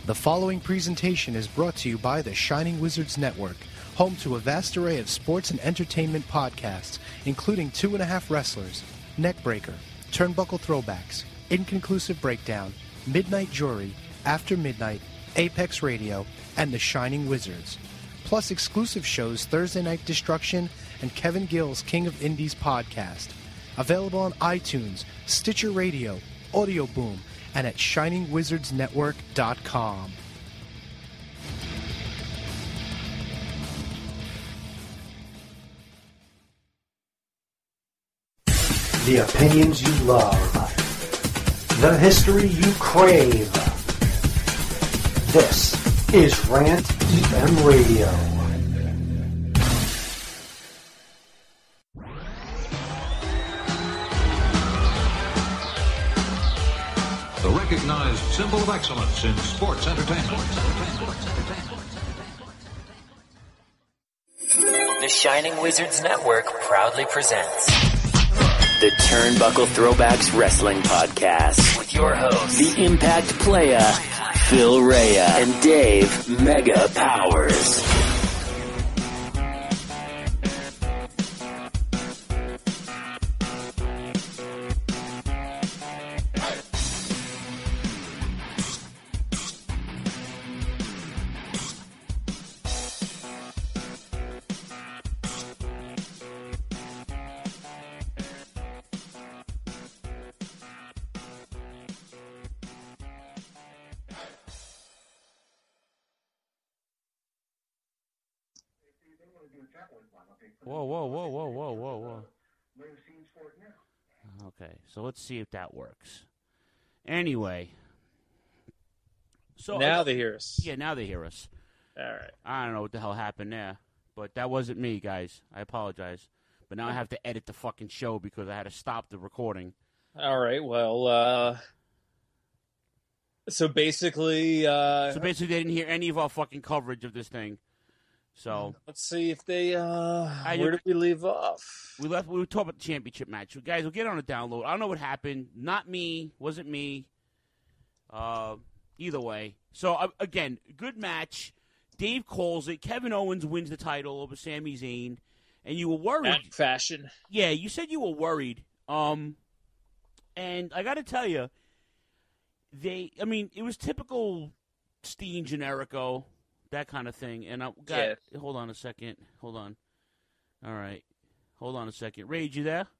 The following presentation is brought to you by the Shining Wizards Network, home to a vast array of sports and entertainment podcasts, including 2.5 Wrestlers, Neckbreaker, Turnbuckle Throwbacks, Inconclusive Breakdown, Midnight Jury, After Midnight, Apex Radio, and the Shining Wizards. Plus exclusive shows Thursday Night Destruction and Kevin Gill's King of Indies podcast. Available on iTunes, Stitcher Radio, Audio Boom, and at ShiningWizardsNetwork.com. The opinions you love. The history you crave. This is Rant EM Radio. The recognized symbol of excellence in sports entertainment. The Shining Wizards Network proudly presents the Turnbuckle Throwbacks Wrestling Podcast with your hosts, the Impact Playa, Phil Rea, and Dave Mega Powers. Whoa. Okay, so let's see if that works. Anyway. So now they hear us. Yeah, now they hear us. All right. I don't know what the hell happened there, but that wasn't me, guys. I apologize. But now I have to edit the fucking show because I had to stop the recording. All right, well, so basically... they didn't hear any of our fucking coverage of this thing. So let's see if they. Where did we leave off? We were talking about the championship match. So guys, we'll get on a download. I don't know what happened. Not me. Wasn't me. Either way. So again, good match. Dave calls it. Kevin Owens wins the title over Sami Zayn, and you were worried. That fashion. Yeah, you said you were worried. And I got to tell you, it was typical Steen Generico. That kind of thing. And hold on a second. Hold on. All right. Hold on a second. Rage, you there?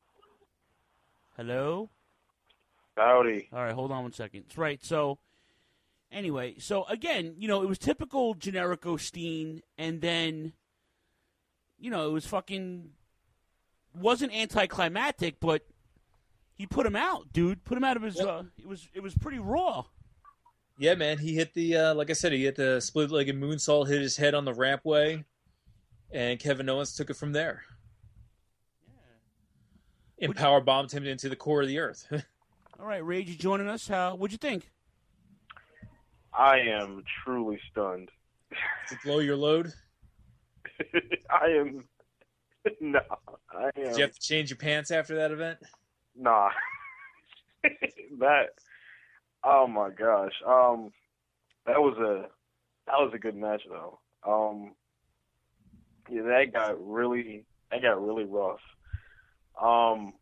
Hello? Howdy. All right, hold on 1 second. That's right. So, anyway, again, it was typical Generico Steen, and then, it was wasn't anticlimactic, but he put him out, dude. Put him out of his, it was pretty raw. Yeah, man, he hit the, like I said, he hit the split-legged moonsault, hit his head on the rampway, and Kevin Owens took it from there. Yeah. And power bombed him into the core of the earth. All right, Rage, you joining us? What'd you think? I am truly stunned. To blow your load? I am. No, I am. Did you have to change your pants after that event? Nah. Oh my gosh. That was a good match though. Yeah, that got really rough. I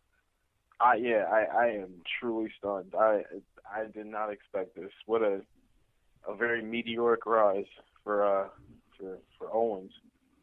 am truly stunned. I did not expect this. What a very meteoric rise for Owens.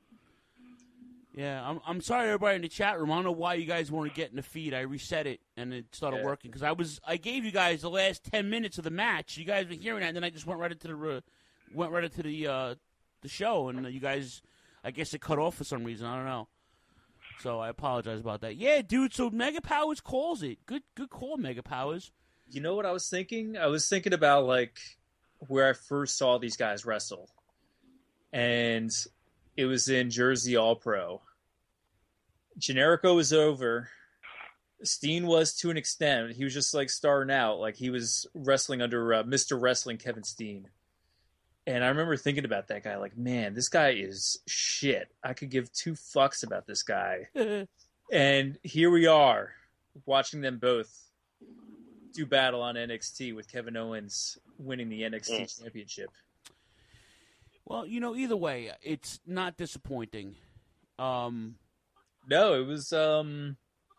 Yeah, I'm sorry, everybody in the chat room. I don't know why you guys weren't getting the feed. I reset it and it started working because I gave you guys the last 10 minutes of the match. You guys were hearing that, and then I just went right into the show, and you guys, I guess it cut off for some reason. I don't know. So I apologize about that. Yeah, dude. So Mega Powers calls it. Good call, Mega Powers. You know what I was thinking? I was thinking about where I first saw these guys wrestle, and it was in Jersey All Pro. Generico was over. Steen was to an extent. He was just starting out. He was wrestling under Mr. Wrestling Kevin Steen. And I remember thinking about that guy, man, this guy is shit. I could give two fucks about this guy. And here we are, watching them both do battle on NXT with Kevin Owens winning the NXT championship. Well, either way, it's not disappointing. No, it was an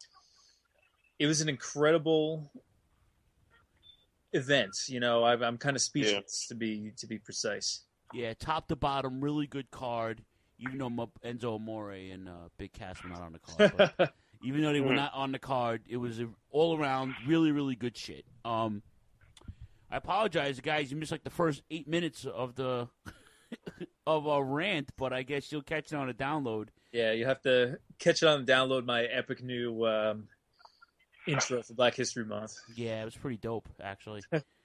incredible event. I'm kind of speechless to be precise. Yeah, top to bottom, really good card. Even though Enzo Amore and Big Cass were not on the card, but even though they were not on the card, it was all around really, really good shit. I apologize, guys. You missed like the first 8 minutes of the of a rant, but I guess you'll catch it on a download. Yeah, you have to catch it on the download. My epic new intro for Black History Month. Yeah, it was pretty dope, actually.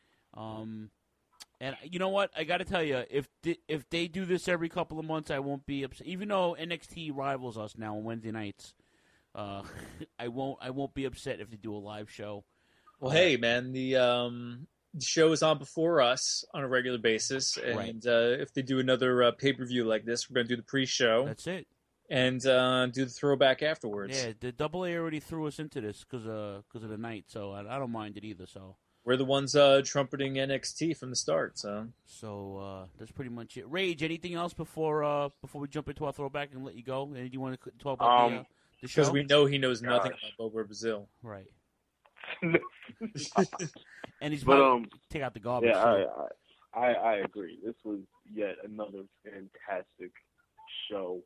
And you know what? I got to tell you, if they do this every couple of months, I won't be upset. Even though NXT rivals us now on Wednesday nights, I won't be upset if they do a live show. Well, hey, man, the show is on before us on a regular basis, and Right. If they do another pay-per-view like this, we're going to do the pre-show. That's it. And do the throwback afterwards. Yeah, the AA already threw us into this because of the night, so I don't mind it either. So we're the ones trumpeting NXT from the start. So that's pretty much it. Rage, anything else before we jump into our throwback and let you go? And do you want to talk about the show? because we know he knows nothing about Bobo Brazil. Right. And he's about to take out the garbage. Yeah, I agree. This was yet another fantastic show.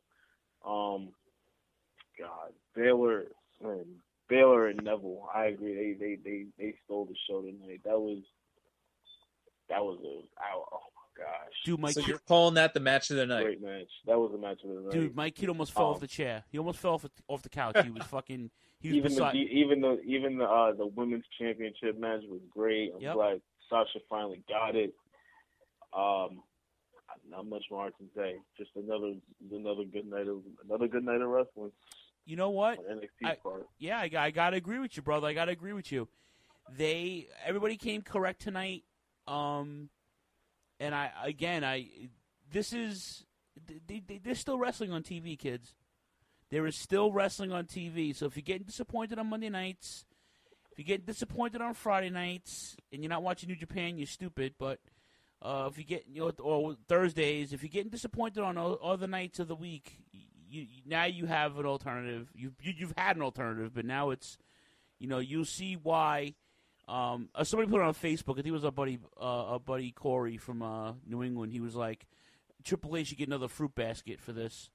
God, Baylor and Neville. I agree. They stole the show tonight. That was oh my gosh. Dude, So you're calling that the match of the night? Great match. That was the match of the night. Dude, my kid almost fell off the chair. He almost fell off the couch. He was fucking. He was even beside. the women's championship match was great. I'm Yep. glad Sasha finally got it. Not much more to say. Just another good night of wrestling. You know what? On NXT's part. Yeah, I gotta agree with you, brother. I gotta agree with you. Everybody came correct tonight. And they're still wrestling on TV, kids. There is still wrestling on TV. So if you're getting disappointed on Monday nights, if you're getting disappointed on Friday nights, and you're not watching New Japan, you're stupid. But if you get or Thursdays, if you're getting disappointed on other nights of the week, now you have an alternative. You've had an alternative, but now it's you'll see why. Somebody put it on Facebook. I think it was a buddy Corey from New England. He was like, Triple H should get another fruit basket for this.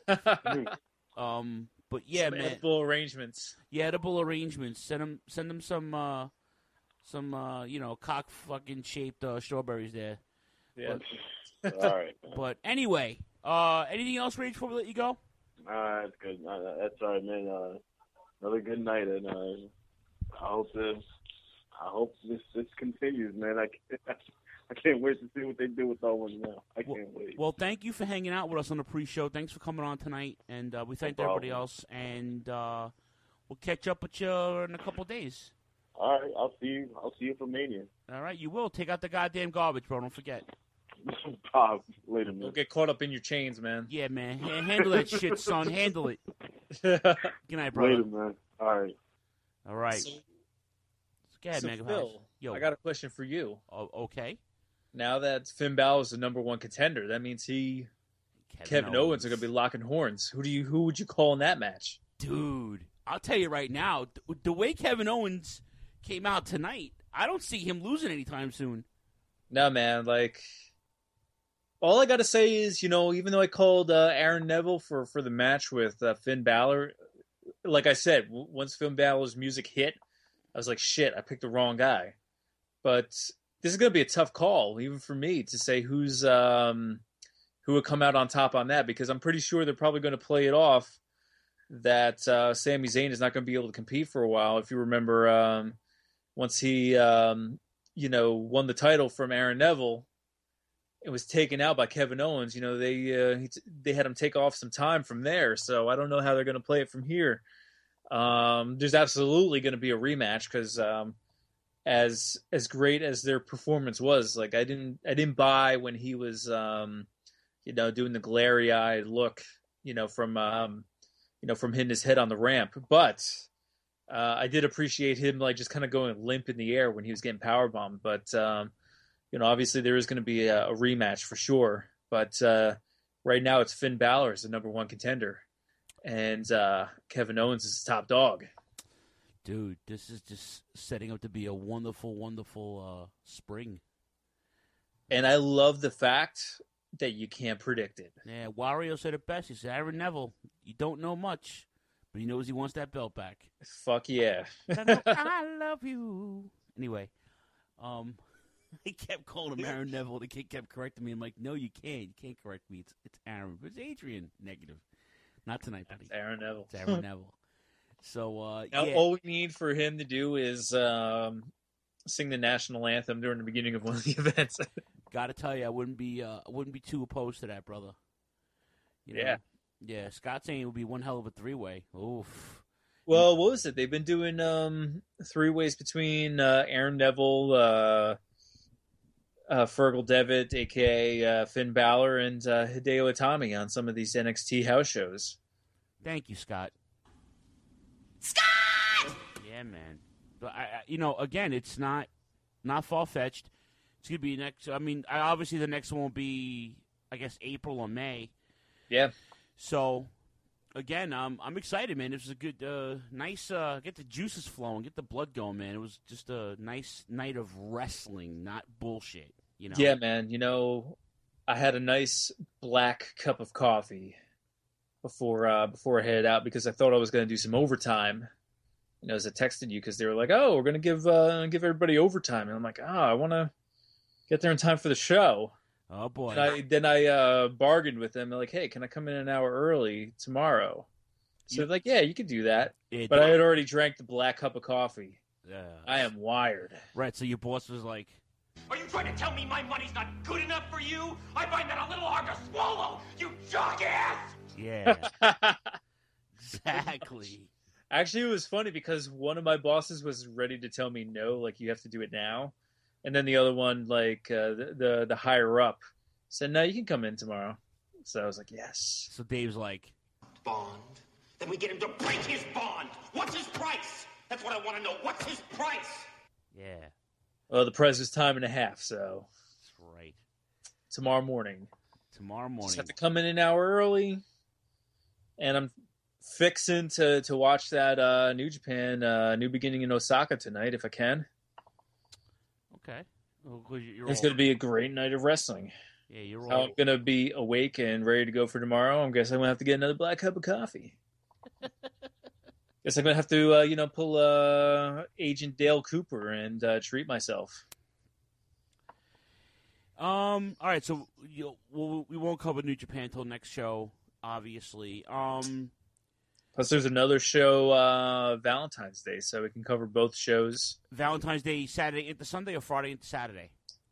But yeah, Some man. edible arrangements. Yeah, edible arrangements. Send them some cock fucking shaped strawberries there. Yeah. All right. But anyway, anything else, Rage, before we let you go? That's good. That's all right, man. Another good night, and I hope this continues, man. I can't wait to see what they do with Owens now. I can't wait. Well, thank you for hanging out with us on the pre-show. Thanks for coming on tonight, and we thank everybody else. And we'll catch up with you in a couple of days. All right, I'll see you for Mania. All right, you will. Take out the goddamn garbage, bro. Don't forget. Bob, later, man. Don't get caught up in your chains, man. Yeah, man. Handle that shit, son. Handle it. Good night, brother. Later, man. All right. All right. So, Go ahead, Mega Phil, Yo. I got a question for you. Okay. Now that Finn Balor is the number one contender, that means Kevin Owens are going to be locking horns. Who would you call in that match? Dude, I'll tell you right now, the way Kevin Owens came out tonight, I don't see him losing anytime soon. No, man. Like, all I got to say is, even though I called Aaron Neville for the match with Finn Balor, like I said, once Finn Balor's music hit, I was like, shit, I picked the wrong guy. But this is going to be a tough call, even for me, to say who would come out on top on that, because I'm pretty sure they're probably going to play it off that Sami Zayn is not going to be able to compete for a while. If you remember, once he, won the title from Aaron Neville, it was taken out by Kevin Owens. They had him take off some time from there, so I don't know how they're going to play it from here. There's absolutely going to be a rematch because as great as their performance was, like I didn't buy when he was doing the glary-eyed look, from hitting his head on the ramp, but I did appreciate him like just kind of going limp in the air when he was getting powerbombed. But obviously there is going to be a rematch for sure, but right now it's Finn Balor as the number one contender, and Kevin Owens is the top dog. Dude, this is just setting up to be a wonderful, wonderful spring. And I love the fact that you can't predict it. Yeah, Wario said it best. He said, Aaron Neville, you don't know much, but he knows he wants that belt back. Fuck yeah. I love you. Anyway, I kept calling him Aaron Neville. The kid kept correcting me. I'm like, no, you can't. You can't correct me. It's Aaron. But it's Adrian. Negative. Not tonight, buddy. It's Aaron Neville. It's Aaron Neville. So, now, yeah. all we need for him to do is sing the national anthem during the beginning of one of the events. Got to tell you, I wouldn't be too opposed to that, brother. You know? Yeah. Yeah, Scott saying it would be one hell of a three-way. Oof. Well, what was it? They've been doing three-ways between Aaron Neville, Fergal Devitt, a.k.a. Finn Balor, and Hideo Itami on some of these NXT house shows. Thank you, Scott. Yeah, man. But again, it's not far-fetched. It's gonna be next. I mean, obviously the next one will be, I guess, April or May. Yeah. So, again, I'm excited, man. It was a good, nice. Get the juices flowing, get the blood going, man. It was just a nice night of wrestling, not bullshit. Yeah, man. I had a nice black cup of coffee before I headed out because I thought I was going to do some overtime. As I texted you because they were like, "Oh, we're going to give everybody overtime," and I'm like, I want to get there in time for the show. Oh boy! Then I bargained with them. They're like, "Hey, can I come in an hour early tomorrow?" So they're like, "Yeah, you could do that." But I had already drank the black cup of coffee. Yeah. I am wired. Right. So your boss was like, "Are you trying to tell me my money's not good enough for you? I find that a little hard to swallow, you jackass!" Yeah. Exactly. Actually, it was funny because one of my bosses was ready to tell me no, like you have to do it now. And then the other one, like the higher up, said, "No, you can come in tomorrow." So I was like, "Yes." So Dave's like, "Bond? Then we get him to break his bond. What's his price? That's what I want to know. What's his price?" Yeah. Well, the price was time and a half, so. That's right. Tomorrow morning. Just have to come in an hour early. And I'm fixing to watch that New Japan New Beginning in Osaka tonight if I can. Okay. Well, it's going to be a great night of wrestling. Yeah, you're right. How I'm going to be awake and ready to go for tomorrow. I guess I'm going to have to get another black cup of coffee. Guess I'm going to have to, pull Agent Dale Cooper and treat myself. All right, so we won't cover New Japan until next show, obviously. Plus, there's another show Valentine's Day, so we can cover both shows. Valentine's Day, Saturday into Sunday, or Friday into Saturday?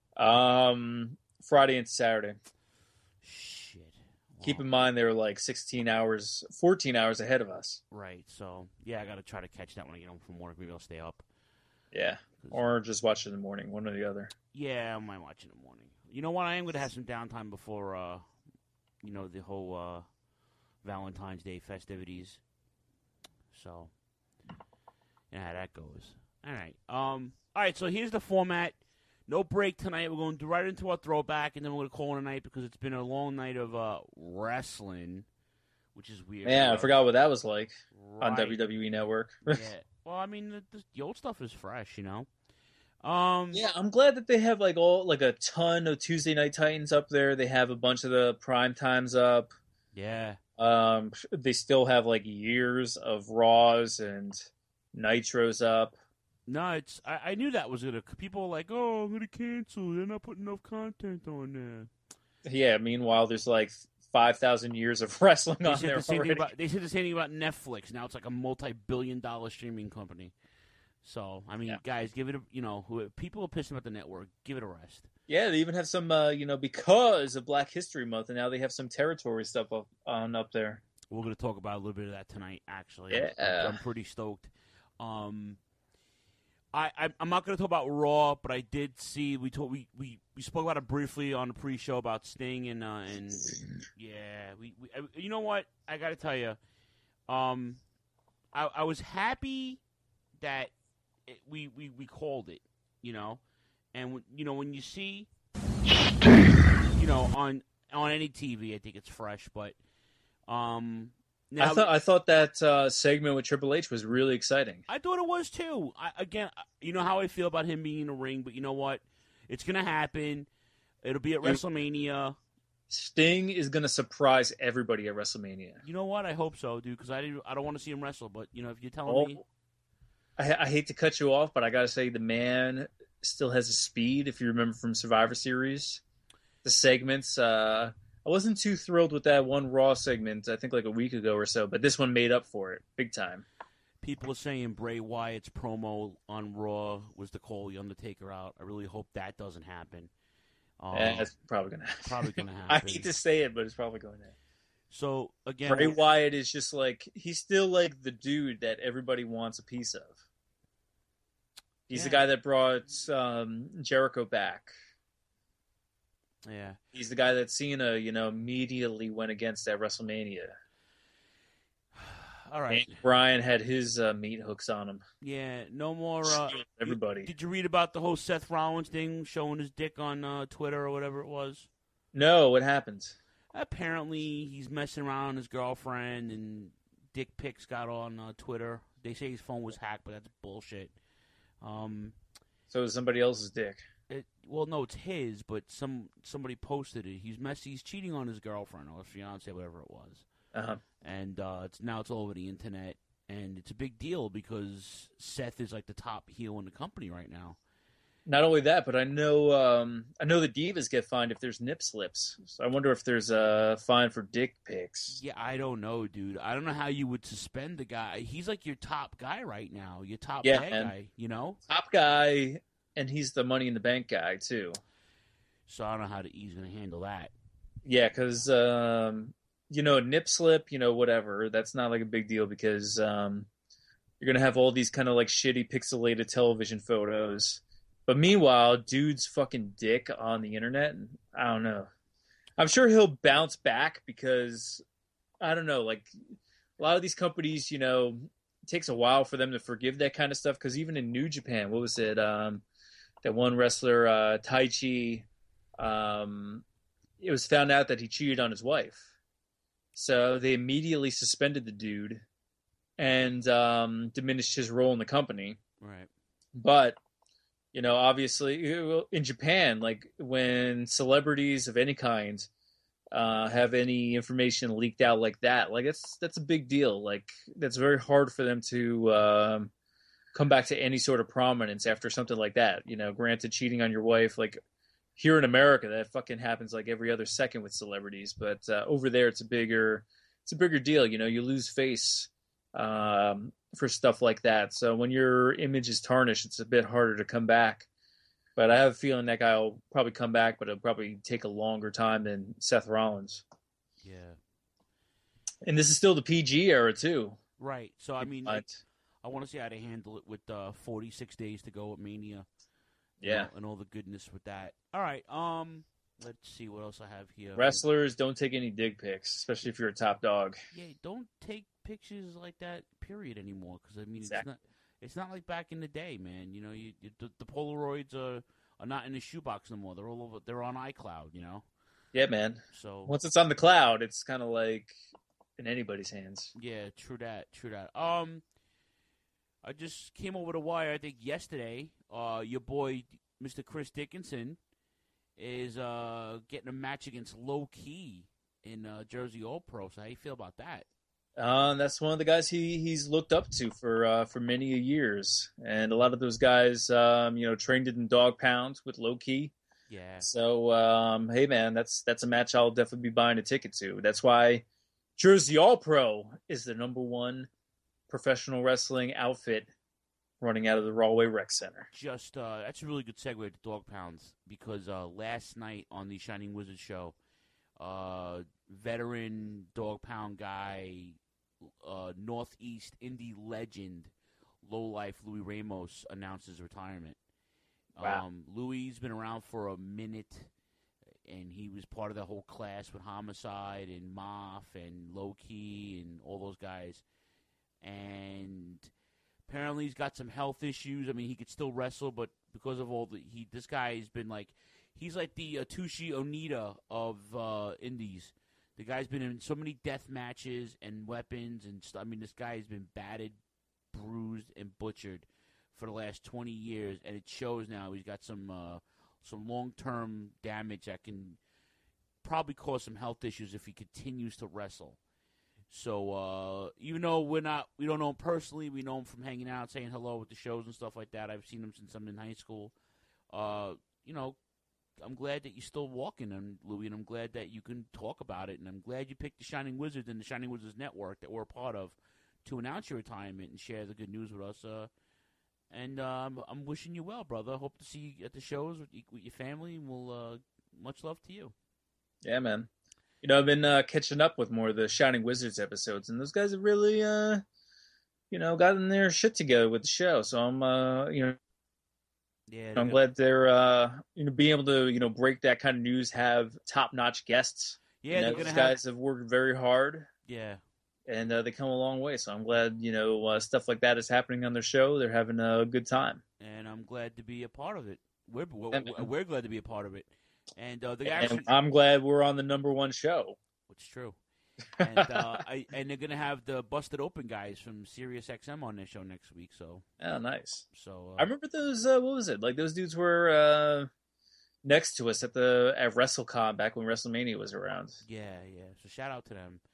Friday into Saturday. Shit. Wow. Keep in mind they were like 14 hours ahead of us. Right. So yeah, I got to try to catch that when I get home from work. Maybe I'll stay up. Yeah. Or just watch it in the morning, one or the other. Yeah, I might watch it in the morning. You know what? I am going to have some downtime before, the whole Valentine's Day festivities. So, how that goes. All right. All right, so here's the format. No break tonight. We're going right into our throwback, and then we're going to call it a night because it's been a long night of wrestling, which is weird. Yeah, I forgot what that was like on Right. WWE Network. Yeah. Well, I mean, the old stuff is fresh, Yeah, I'm glad that they have a ton of Tuesday Night Titans up there. They have a bunch of the prime times up. Yeah. They still have years of Raws and Nitros up. No, I knew that was gonna. People were like, "Oh, I'm gonna cancel. They're not putting enough content on there." Yeah. Meanwhile, there's 5,000 years of wrestling on there already. They said the same thing about Netflix. Now it's like a multi-billion-dollar streaming company. So I mean, guys, give it a. People are pissing about the network. Give it a rest. Yeah, they even have some, because of Black History Month, and now they have some territory stuff up there. We're going to talk about a little bit of that tonight, actually. Yeah. I'm pretty stoked. I'm not going to talk about Raw, but I did see we spoke about it briefly on the pre-show about Sting and yeah, you know what? I got to tell you, I was happy that we called it, And when you see, on any TV, I think it's fresh. But now, I thought that segment with Triple H was really exciting. I thought it was too. Again, you know how I feel about him being in the ring, but you know what? It's gonna happen. It'll be at WrestleMania. Sting is gonna surprise everybody at WrestleMania. You know what? I hope so, dude. Because I don't want to see him wrestle. But if you're telling me, I hate to cut you off, but I gotta say the man still has a speed. If you remember from Survivor Series, the segments. I wasn't too thrilled with that one Raw segment, I think like a week ago or so, but this one made up for it big time. People are saying Bray Wyatt's promo on Raw was to call The Undertaker out. I really hope that doesn't happen. That's probably going to happen. Probably going to happen. I hate to say it, but it's probably going to happen. So, again... Bray Wyatt is just like... He's still like the dude that everybody wants a piece of. He's the guy that brought Jericho back. Yeah. He's the guy that Cena, immediately went against at WrestleMania. All right. And Bryan had his meat hooks on him. Yeah, no more... everybody. Did you read about the whole Seth Rollins thing, showing his dick on Twitter or whatever it was? No, what happened? Apparently, he's messing around with his girlfriend, and dick pics got on Twitter. They say his phone was hacked, but that's bullshit. So it was somebody else's dick. Well, no, it's his, but somebody posted it. He's cheating on his girlfriend or his fiance, whatever it was. Uh-huh. And it's all over the internet, and it's a big deal because Seth is like the top heel in the company right now. Not only that, but I know the divas get fined if there's nip slips. So I wonder if there's a fine for dick pics. Yeah, I don't know, dude. I don't know how you would suspend the guy. He's like your top guy right now, your top guy. Top guy. And he's the Money in the Bank guy, too. So I don't know how he's going to handle that. Yeah, because, nip slip, whatever. That's not like a big deal because you're going to have all these kind of like shitty pixelated television photos. But meanwhile, dude's fucking dick on the internet. I don't know. I'm sure he'll bounce back because, I don't know, like a lot of these companies, it takes a while for them to forgive that kind of stuff. Because even in New Japan, what was it? That one wrestler, Taichi, it was found out that he cheated on his wife. So they immediately suspended the dude and diminished his role in the company. Right. But, obviously, in Japan, like when celebrities of any kind have any information leaked out like that, like that's a big deal. Like that's very hard for them to come back to any sort of prominence after something like that. Granted, cheating on your wife, like here in America, that fucking happens like every other second with celebrities. But over there, it's a bigger deal. You lose face for stuff like that. So when your image is tarnished, it's a bit harder to come back. But I have a feeling that guy will probably come back, but it'll probably take a longer time than Seth Rollins. Yeah. And this is still the PG era, too. Right. So, I mean... I want to see how they handle it with 46 days to go at Mania. Yeah. And all the goodness with that. All right. Let's see what else I have here. Wrestlers, don't take any dick pics, especially if you're a top dog. Yeah, don't take pictures like that, period, anymore. Because, I mean, exactly. It's not like back in the day, man. The Polaroids are not in the shoebox no more. They're all over. They're on iCloud, Yeah, man. So once it's on the cloud, it's kind of like in anybody's hands. Yeah, true that. I just came over the wire, I think, yesterday. Your boy, Mr. Chris Dickinson, is getting a match against Low Key in Jersey All Pro. So how you feel about that? That's one of the guys he's looked up to for many years. And a lot of those guys, trained in Dog Pound with Low Key. Yeah. So, hey, man, that's a match I'll definitely be buying a ticket to. That's why Jersey All Pro is the number one professional wrestling outfit running out of the Rahway Rec Center. Just that's a really good segue to Dog Pounds because last night on the Shining Wizard show, veteran Dog Pound guy, Northeast indie legend, lowlife Louis Ramos announces retirement. Wow. Louis's been around for a minute, and he was part of the whole class with Homicide and Moff and Low Key and all those guys. And Apparently, he's got some health issues. I mean, he could still wrestle, but because of all this guy has been like, he's like the Atsushi Onita of indies. The guy's been in so many death matches and weapons and stuff. I mean, this guy has been battered, bruised, and butchered for the last 20 years, and it shows now. He's got some long-term damage that can probably cause some health issues if he continues to wrestle. So even though we don't know him personally, we know him from hanging out, saying hello at the shows and stuff like that. I've seen him since I'm in high school. I'm glad that you're still walking, Louie, and I'm glad that you can talk about it. And I'm glad you picked the Shining Wizards and the Shining Wizards Network that we're a part of to announce your retirement and share the good news with us. And I'm wishing you well, brother. Hope to see you at the shows with your family. And much love to you. Yeah, man. I've been catching up with more of the Shining Wizards episodes, and those guys have really, gotten their shit together with the show. So I'm, I'm glad they're, being able to, break that kind of news, have top-notch guests. Yeah, those guys have worked very hard. Yeah. And they come a long way. So I'm glad, stuff like that is happening on their show. They're having a good time. And I'm glad to be a part of it. We're glad to be a part of it. And I'm glad we're on the #1 show. Which is true. And and they're gonna have the Busted Open guys from Sirius XM on their show next week. So nice. So I remember those. What was it like? Those dudes were next to us at WrestleCon back when WrestleMania was around. Yeah. So shout out to them,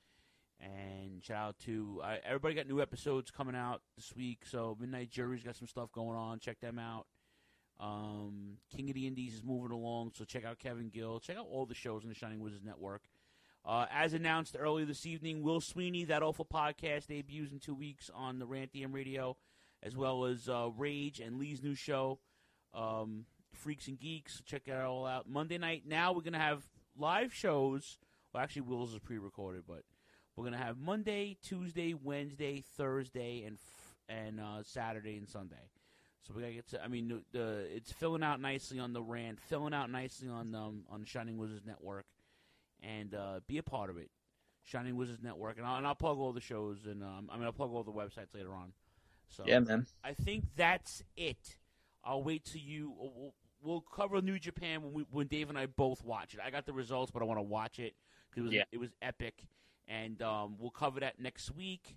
and shout out to everybody. Got new episodes coming out this week. So Midnight Jury's got some stuff going on. Check them out. King of the Indies is moving along, so check out Kevin Gill. Check out all the shows on the Shining Wizards Network. As announced earlier this evening, Will Sweeney, That Awful Podcast, debuts in 2 weeks on the Rant DM Radio, as well as Rage and Lee's new show, Freaks and Geeks. Check that all out. Monday night, now we're going to have live shows. Well, actually, Will's is pre-recorded, but we're going to have Monday, Tuesday, Wednesday, Thursday, and Saturday and Sunday. So we gotta get to. I mean, it's filling out nicely on the Rant, filling out nicely on the Shining Wizards Network, and be a part of it. Shining Wizards Network, and I'll plug all the shows, and I'll plug all the websites later on. So yeah, man. I think that's it. I'll wait till you. We'll cover New Japan when Dave and I both watch it. I got the results, but I want to watch it because it was epic, and we'll cover that next week.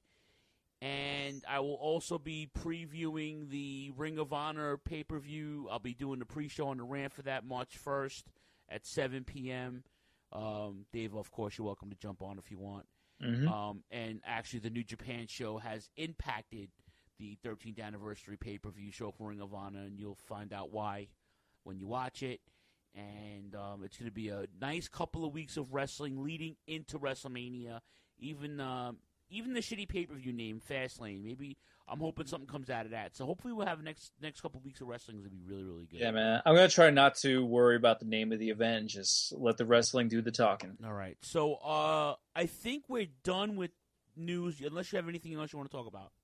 And I will also be previewing the Ring of Honor pay-per-view. I'll be doing the pre-show on the Rant for that March 1st at 7 p.m. Dave, of course, you're welcome to jump on if you want. Mm-hmm. And actually, the New Japan show has impacted the 13th anniversary pay-per-view show for Ring of Honor, and you'll find out why when you watch it. And it's going to be a nice couple of weeks of wrestling leading into WrestleMania. Even the shitty pay-per-view name, Fastlane. Maybe I'm hoping something comes out of that. So hopefully we'll have next couple of weeks of wrestling is going to be really, really good. Yeah, man. I'm going to try not to worry about the name of the event. Just let the wrestling do the talking. All right. So I think we're done with news, unless you have anything else you want to talk about.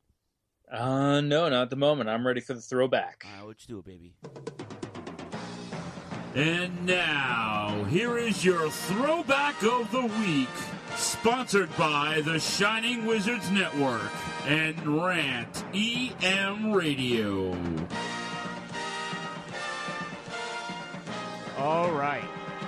No, not at the moment. I'm ready for the throwback. All right, let's do it, baby. And now, here is your throwback of the week. Sponsored by the Shining Wizards Network and Rant EM Radio. All right.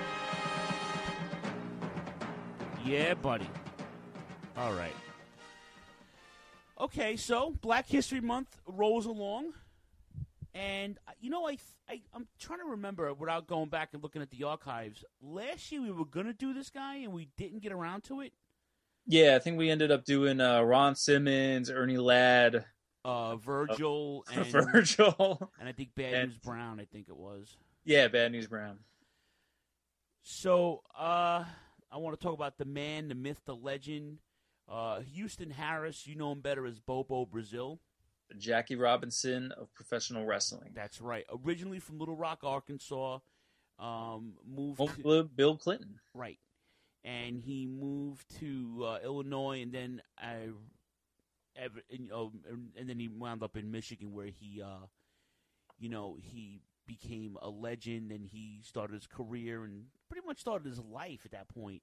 Yeah, buddy. All right. Okay, so Black History Month rolls along. And, I'm trying to remember, without going back and looking at the archives, last year we were going to do this guy, and we didn't get around to it. Yeah, I think we ended up doing Ron Simmons, Ernie Ladd. Virgil. And Virgil. And I think Bad News Brown, I think it was. Yeah, Bad News Brown. So, I want to talk about the man, the myth, the legend. Houston Harris, you know him better as Bobo Brazil. Jackie Robinson of professional wrestling. That's right. Originally from Little Rock, Arkansas. Moved to Bill Clinton. Right. And he moved to Illinois, and then he wound up in Michigan, where he became a legend, and he started his career and pretty much started his life at that point.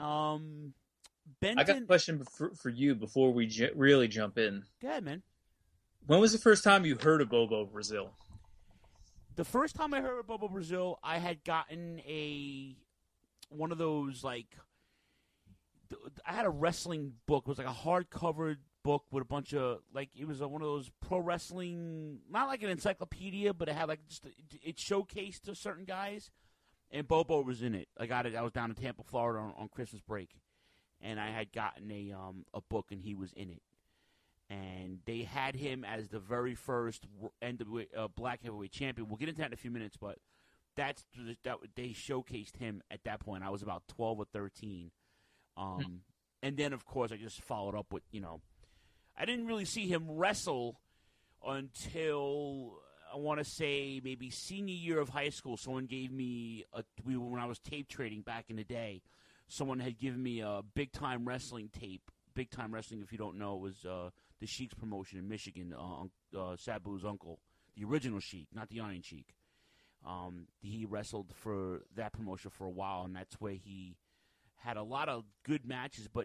Benton, I got a question for you before we really jump in. Go ahead, man. When was the first time you heard of Bobo Brazil? The first time I heard of Bobo Brazil, I had gotten one of those, like, I had a wrestling book. It was like a hardcover book with a bunch of, like, it was one of those pro wrestling, not like an encyclopedia, but it had, like, it showcased certain guys, and Bobo was in it. I got it. I was down in Tampa, Florida on Christmas break, and I had gotten a book, and he was in it. And they had him as the very first black heavyweight champion. We'll get into that in a few minutes, but that they showcased him at that point. I was about 12 or 13. And then, of course, I just followed up with, I didn't really see him wrestle until, I want to say, maybe senior year of high school. Someone gave me, when I was tape trading back in the day, someone had given me a big-time wrestling tape. Big-time wrestling, if you don't know, was the Sheik's promotion in Michigan, Sabu's uncle, the original Sheik, not the Iron Sheik. He wrestled for that promotion for a while, and that's where he had a lot of good matches. But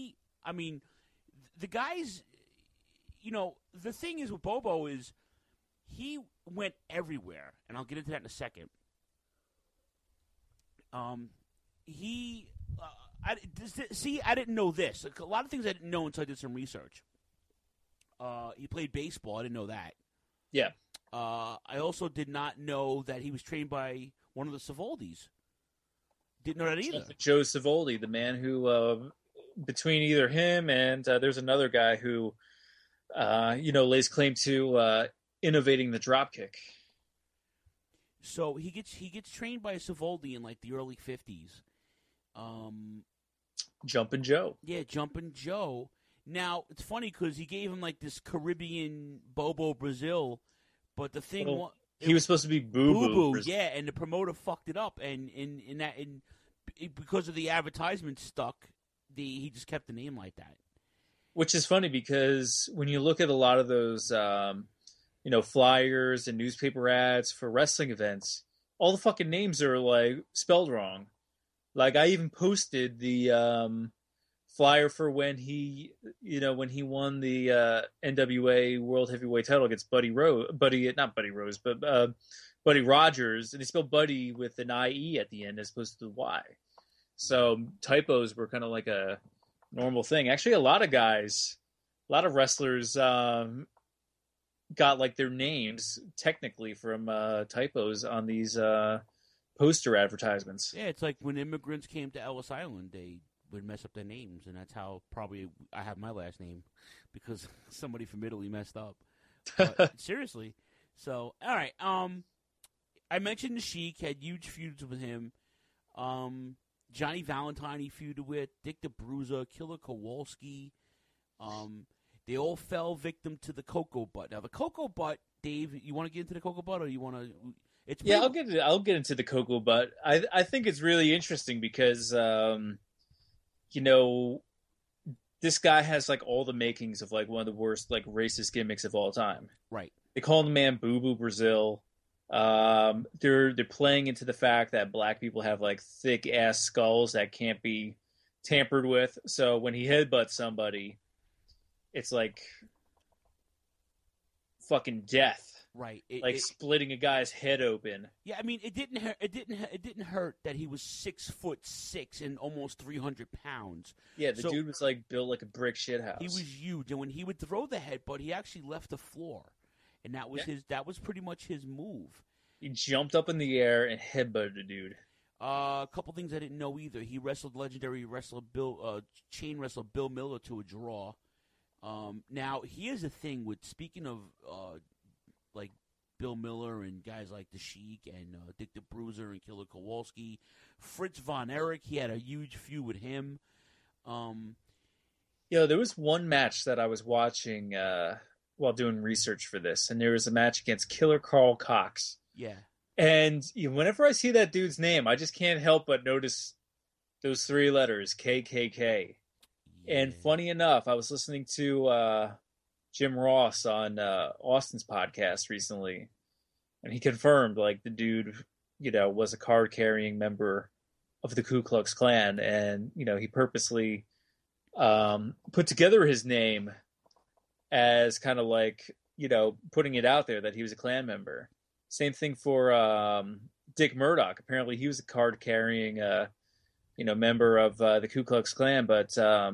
the guys, the thing is with Bobo is he went everywhere, and I'll get into that in a second. I didn't know this. A lot of things I didn't know until I did some research. He played baseball. I didn't know that. Yeah. I also did not know that he was trained by one of the Savoldis. Didn't know that either. Joe Savoldi, the man who, between either him and there's another guy who, lays claim to innovating the dropkick. So he gets trained by a Savoldi in like the early 50s. Jumpin' Joe. Yeah, Jumpin' Joe. Now, it's funny because he gave him like this Caribbean Bobo Brazil, but the thing was... He was supposed to be Boo Boo. Yeah, and the promoter fucked it up, and because of the advertisement stuck, he just kept the name like that. Which is funny because when you look at a lot of those, flyers and newspaper ads for wrestling events, all the fucking names are like spelled wrong. Like I even posted the flyer for when he won the NWA World Heavyweight title against Buddy Rogers, and they spelled Buddy with an IE at the end as opposed to the Y. So typos were kind of like a normal thing. Actually, a lot of wrestlers got like their names technically from typos on these poster advertisements. Yeah, it's like when immigrants came to Ellis Island, they would mess up their names, and that's how probably I have my last name, because somebody from Italy messed up. But, seriously. So, all right. I mentioned the Sheik, had huge feuds with him. Johnny Valentine he feuded with, Dick the Bruiser, Killer Kowalski. They all fell victim to the Cocoa Butt. Now, the Cocoa Butt, Dave, you want to get into the Cocoa Butt, or you want to... I'll get into the Cocoa Butt. I think it's really interesting because, this guy has like all the makings of like one of the worst like racist gimmicks of all time. Right. They call the man Boo Boo Brazil. They're playing into the fact that black people have like thick ass skulls that can't be tampered with. So when he headbutts somebody, it's like fucking death. Right, splitting a guy's head open. Yeah, I mean, it didn't hurt that he was 6'6" and almost 300 pounds. Yeah, the dude was like built like a brick shithouse. He was huge, and when he would throw the headbutt, he actually left the floor, and that was that was pretty much his move. He jumped up in the air and headbutted the dude. A couple things I didn't know either. He wrestled legendary wrestler chain wrestler Bill Miller to a draw. Now here's the thing with speaking of like Bill Miller and guys like the Sheik and Dick the Bruiser and Killer Kowalski, Fritz Von Erich, he had a huge feud with him. There was one match that I was watching while doing research for this, and there was a match against Killer Carl Cox. Yeah. And whenever I see that dude's name, I just can't help but notice those three letters, KKK. Yeah. And funny enough, I was listening to Jim Ross on Austin's podcast recently, and he confirmed like the dude, was a card-carrying member of the Ku Klux Klan, and he purposely put together his name as kind of like putting it out there that he was a Klan member. Same thing for Dick Murdoch. Apparently he was a card-carrying, member of the Ku Klux Klan. But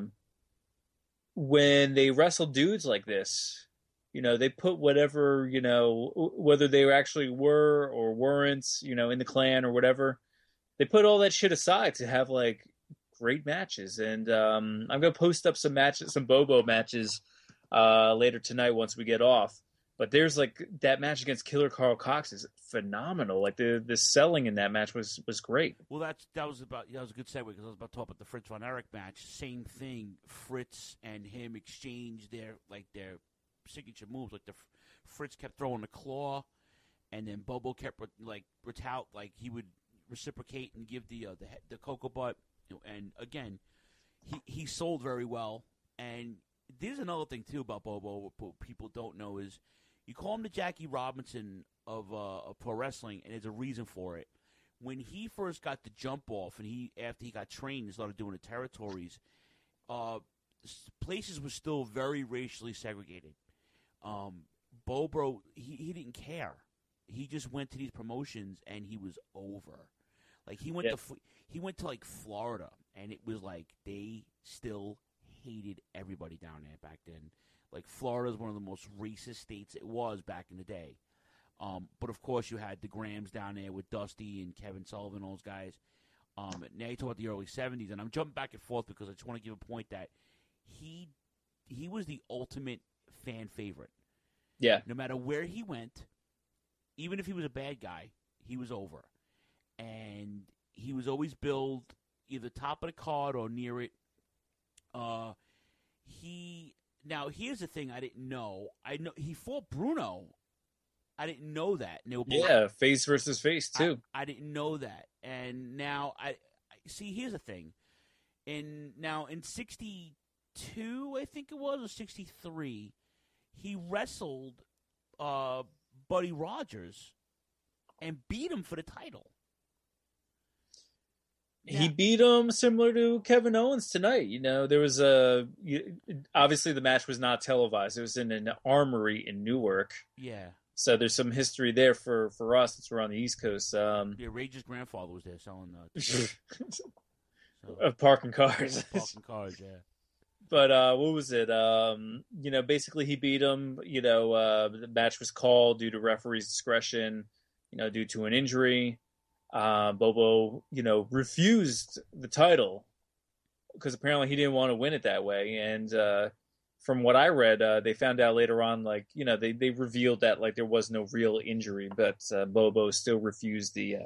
when they wrestle dudes like this, they put whatever, whether they actually were or weren't, in the Klan or whatever, they put all that shit aside to have like great matches. And I'm going to post up some Bobo matches later tonight once we get off. But there's like that match against Killer Carl Cox is phenomenal. Like the selling in that match was great. Well, that was a good segue because I was about to talk about the Fritz von Erich match. Same thing. Fritz and him exchanged their signature moves. Like Fritz kept throwing the claw, and then Bobo kept he would reciprocate and give the cocoa butt. And again, he sold very well. And there's another thing too about Bobo. What people don't know is you call him the Jackie Robinson of pro wrestling, and there's a reason for it. When he first got the jump off, and after he got trained and started doing the territories, places were still very racially segregated. Bobo, he didn't care. He just went to these promotions and he was over. Like he went to like Florida, and it was like they still hated everybody down there back then. Like Florida is one of the most racist states it was back in the day. But of course you had the Grahams down there with Dusty and Kevin Sullivan, those guys. Now you talk about the early 70s, and I'm jumping back and forth because I just want to give a point that he was the ultimate fan favorite. Yeah. No matter where he went, even if he was a bad guy, he was over. And he was always billed either top of the card or near it. Now here's the thing I didn't know. I know he fought Bruno. I didn't know that. And they were both, face versus face too. I didn't know that. And now I see. Here's the thing. In 62, I think it was, or 63, he wrestled Buddy Rogers and beat him for the title. He beat him similar to Kevin Owens tonight. There was obviously the match was not televised. It was in an armory in Newark. Yeah. So there's some history there for us since we're on the East Coast. Rage's grandfather was there selling parking cars. Parking cars, yeah. But what was it? Basically he beat him. The match was called due to referee's discretion, due to an injury. Bobo, refused the title because apparently he didn't want to win it that way. And from what I read, they found out later on, they revealed that there was no real injury, but Bobo still refused the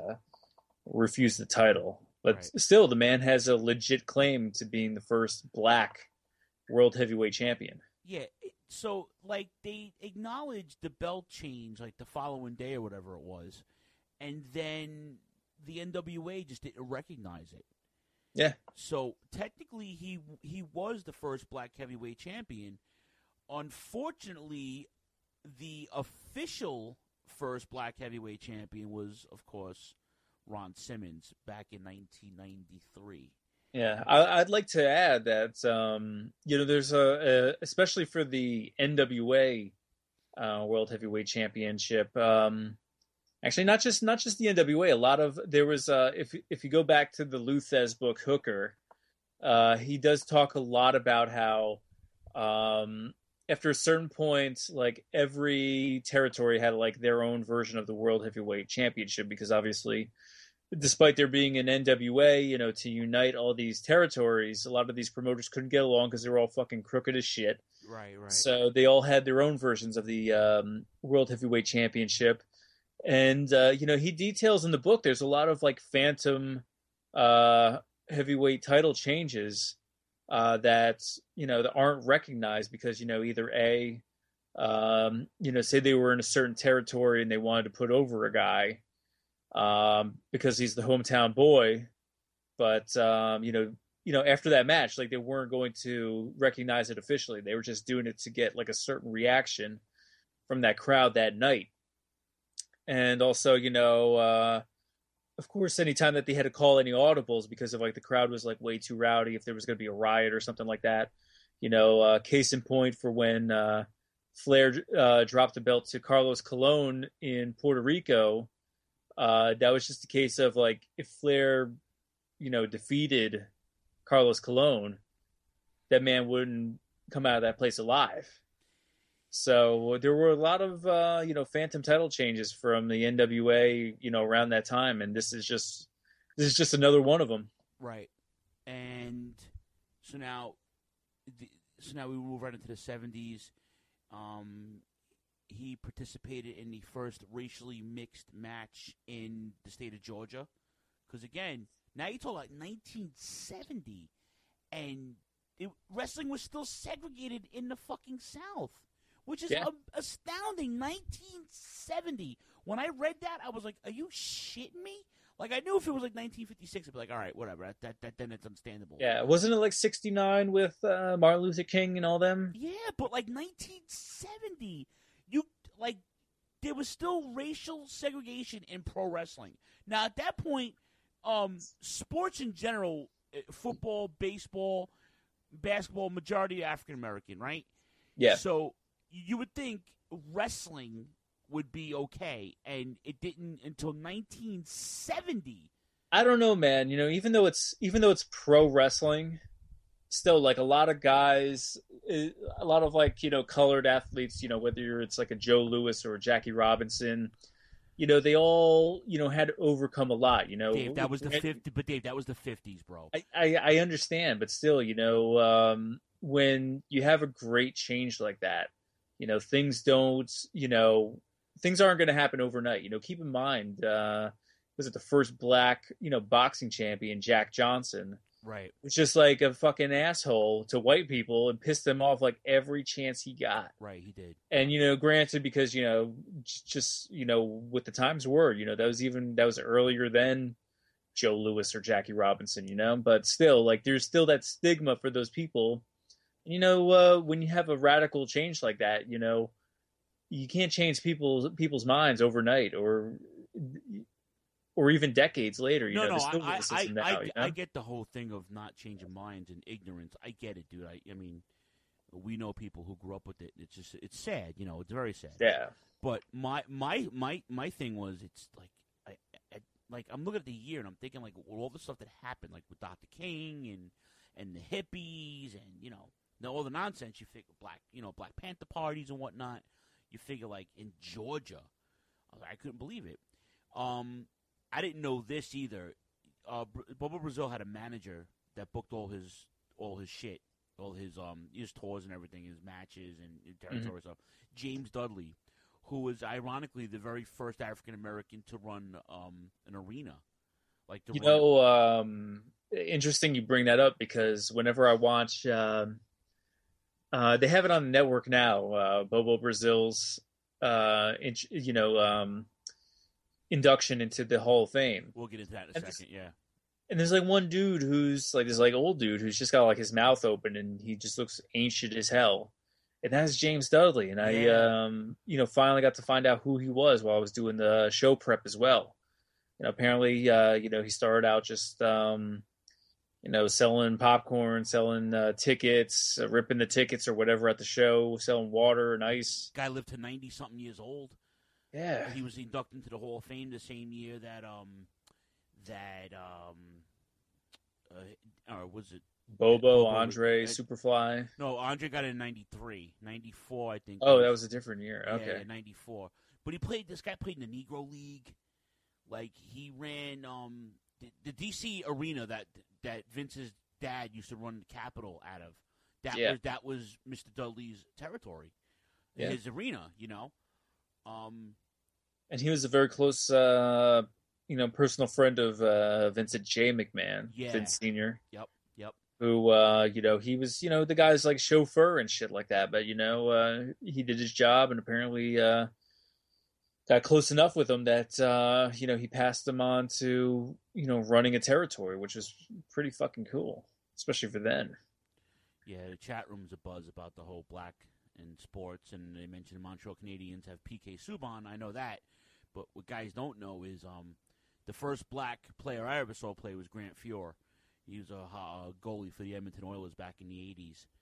title. But right. Still, the man has a legit claim to being the first black world heavyweight champion. Yeah. So they acknowledged the belt change the following day or whatever it was, and then the NWA just didn't recognize it. Yeah. So technically, he was the first black heavyweight champion. Unfortunately, the official first black heavyweight champion was, of course, Ron Simmons back in 1993. Yeah, I'd like to add that there's especially for the NWA World Heavyweight Championship. Actually, not just the NWA. There was if you go back to the Lou Thez book Hooker, he does talk a lot about how after a certain point, every territory had their own version of the World Heavyweight Championship, because obviously, despite there being an NWA, to unite all these territories, a lot of these promoters couldn't get along because they were all fucking crooked as shit. Right. So they all had their own versions of the World Heavyweight Championship. And, he details in the book, there's a lot of phantom heavyweight title changes that aren't recognized because, either A, say they were in a certain territory and they wanted to put over a guy because he's the hometown boy. But, after that match, they weren't going to recognize it officially. They were just doing it to get a certain reaction from that crowd that night. And also, of course, anytime that they had to call any audibles because of the crowd was way too rowdy, if there was going to be a riot or something like that, case in point for when Flair dropped the belt to Carlos Colon in Puerto Rico, that was just a case of like if Flair, defeated Carlos Colon, that man wouldn't come out of that place alive. So there were a lot of phantom title changes from the NWA, around that time, and this is just another one of them. Right, and so now we move right into the 70s. He participated in the first racially mixed match in the state of Georgia. Because, again, now you talk about 1970, and wrestling was still segregated in the fucking South, which is astounding. 1970. When I read that, I was like, are you shitting me? Like, I knew if it was like 1956, I'd be like, all right, whatever. That then it's understandable. Yeah, wasn't it like 69 with Martin Luther King and all them? Yeah, but like 1970, there was still racial segregation in pro wrestling. Now, at that point, sports in general, football, baseball, basketball, majority African American, right? Yeah. So you would think wrestling would be okay, and it didn't until 1970. I don't know, man. Even though it's pro wrestling, still like a lot of guys, a lot of like colored athletes, whether it's like a Joe Louis or a Jackie Robinson, they all had to overcome a lot. Dave, that was the 50s, but Dave, that was the 50s, bro. I understand, but still, when you have a great change like that, things don't, things aren't going to happen overnight. Keep in mind, was it the first black, boxing champion, Jack Johnson? Right. Was just like a fucking asshole to white people and pissed them off like every chance he got. Right, he did. And, granted, because, just, what the times were, that was earlier than Joe Louis or Jackie Robinson, but still, like, there's still that stigma for those people. When you have a radical change like that, you can't change people's minds overnight or even decades later. I get the whole thing of not changing minds and ignorance. I get it, dude. I mean, we know people who grew up with it. It's sad, it's very sad. Yeah. But my thing was, it's like I'm looking at the year and I'm thinking like all the stuff that happened, like with Dr. King and the hippies and all the nonsense. You figure Black Panther parties and whatnot. You figure like in Georgia, I couldn't believe it. I didn't know this either. Bobo Brazil had a manager that booked all his shit, all his tours and everything, his matches and territory stuff. James Dudley, who was ironically the very first African American to run an arena. Like interesting you bring that up because whenever I watch, they have it on the network now. Bobo Brazil's, induction into the Hall of Fame. We'll get into that in a second, yeah. And there's like one dude who's like this like old dude who's just got like his mouth open and he just looks ancient as hell. And that's James Dudley. And I finally got to find out who he was while I was doing the show prep as well. Apparently he started out just selling popcorn, selling tickets, ripping the tickets or whatever at the show, selling water and ice. Guy lived to 90-something years old. Yeah. He was inducted into the Hall of Fame the same year that or was it Bobo, Andre, Superfly? No, Andre got it in 93. 94, I think. Oh, that was a different year. Okay. Yeah, 94. But this guy played in the Negro League. Like, he ran the D.C. arena that Vince's dad used to run the Capitol out of. That was Mr. Dudley's territory. Yeah. His arena, And he was a very close, personal friend of Vincent J. McMahon, Vince Sr. Yep. Who, he was, the guy's like chauffeur and shit like that. But, he did his job and apparently got close enough with him that, he passed him on to, running a territory, which was pretty fucking cool, especially for then. Yeah, the chat room's a buzz about the whole black in sports, and they mentioned the Montreal Canadiens have PK Subban. I know that, but what guys don't know is the first black player I ever saw play was Grant Fuhr. He was a goalie for the Edmonton Oilers back in the 80s,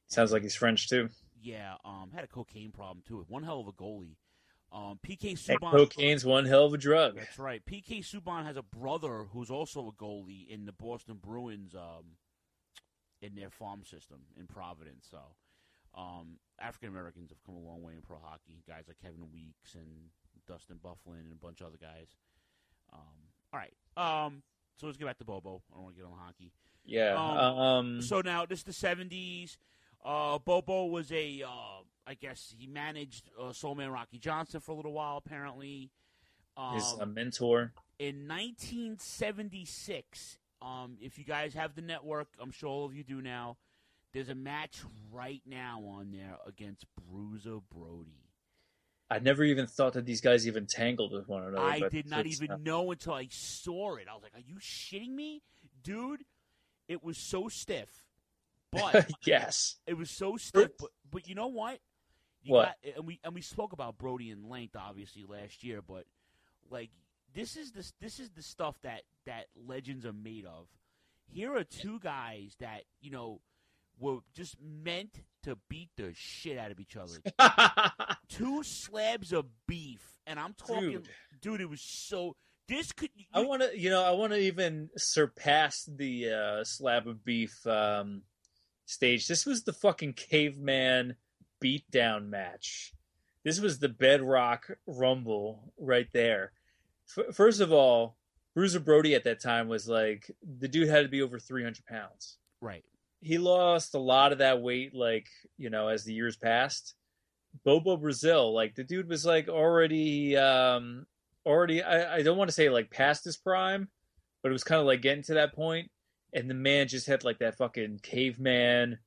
Sounds like he's French too. Yeah, had a cocaine problem too. One hell of a goalie. PK And Subban. cocaine's one hell of a drug. That's right. PK Subban has a brother who's also a goalie in the Boston Bruins, in their farm system in Providence. So, African Americans have come a long way in pro hockey. Guys like Kevin Weeks and Dustin Byfuglien and a bunch of other guys. All right. So let's get back to Bobo. I don't want to get on hockey. Yeah. So now this is the 70s. Bobo was I guess he managed Soulman Rocky Johnson for a little while, apparently. His mentor. In 1976, if you guys have the network, I'm sure all of you do now, there's a match right now on there against Bruiser Brody. I never even thought that these guys even tangled with one another. I did not even know until I saw it. I was like, are you shitting me? Dude, it was so stiff. But yes. It was so stiff. But you know what? We spoke about Brody in length, obviously, last year, but like this is the stuff that legends are made of. Here are two guys that, were just meant to beat the shit out of each other. Two slabs of beef, and I'm talking, dude. It was so. This could. I want to even surpass the slab of beef stage. This was the fucking caveman beatdown match. This was the Bedrock Rumble right there. First of all, Bruiser Brody at that time was like, the dude had to be over 300 pounds. Right. He lost a lot of that weight, as the years passed. Bobo Brazil, the dude was already, I don't want to say past his prime, but it was kind of getting to that point. And the man just had that fucking caveman,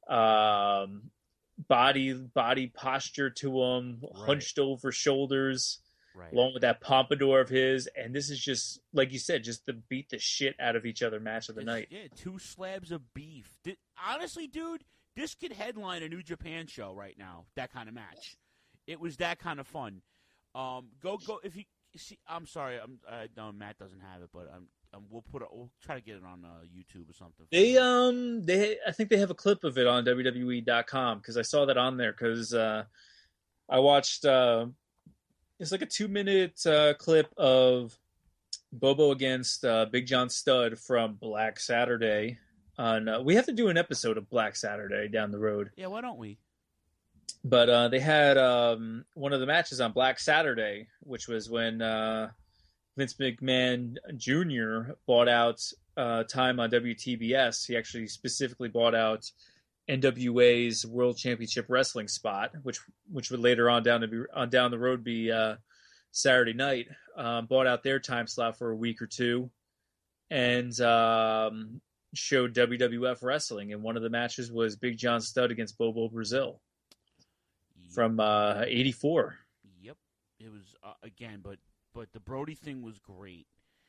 body posture to him, hunched over shoulders, along with that pompadour of his. And this is just, like you said, just the beat the shit out of each other match of the night. Yeah, two slabs of beef. Honestly, dude, this could headline a New Japan show right now. That kind of match. It was that kind of fun. Go if you see. I'm sorry. No, Matt doesn't have it, but we'll try to get it on YouTube or something. I think they have a clip of it on WWE.com because I saw that on there because I watched. It's like a 2-minute clip of Bobo against Big John Studd from Black Saturday. We have to do an episode of Black Saturday down the road. Yeah, why don't we? But they had one of the matches on Black Saturday, which was when Vince McMahon Jr. bought out time on WTBS. He actually specifically bought out NWA's World Championship Wrestling spot, which would later on down the road be Saturday night. Bought out their time slot for a week or two, and showed WWF wrestling. And one of the matches was Big John Studd against Bobo Brazil from '84. Yep, it was again, but the Brody thing was great.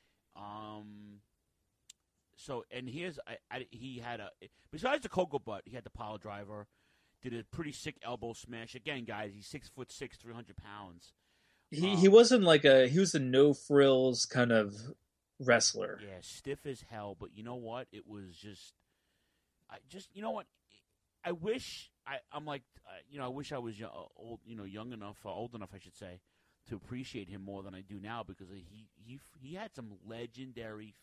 So, and here's he had besides the Cocoa Butt, he had the pile driver, did a pretty sick elbow smash. Again, guys, he's 6'6", 300 pounds. He wasn't he was a no frills kind of wrestler. Yeah, stiff as hell. But you know what? It was you know what? I wish I wish I was young enough, old enough, I should say, to appreciate him more than I do now because he had some legendary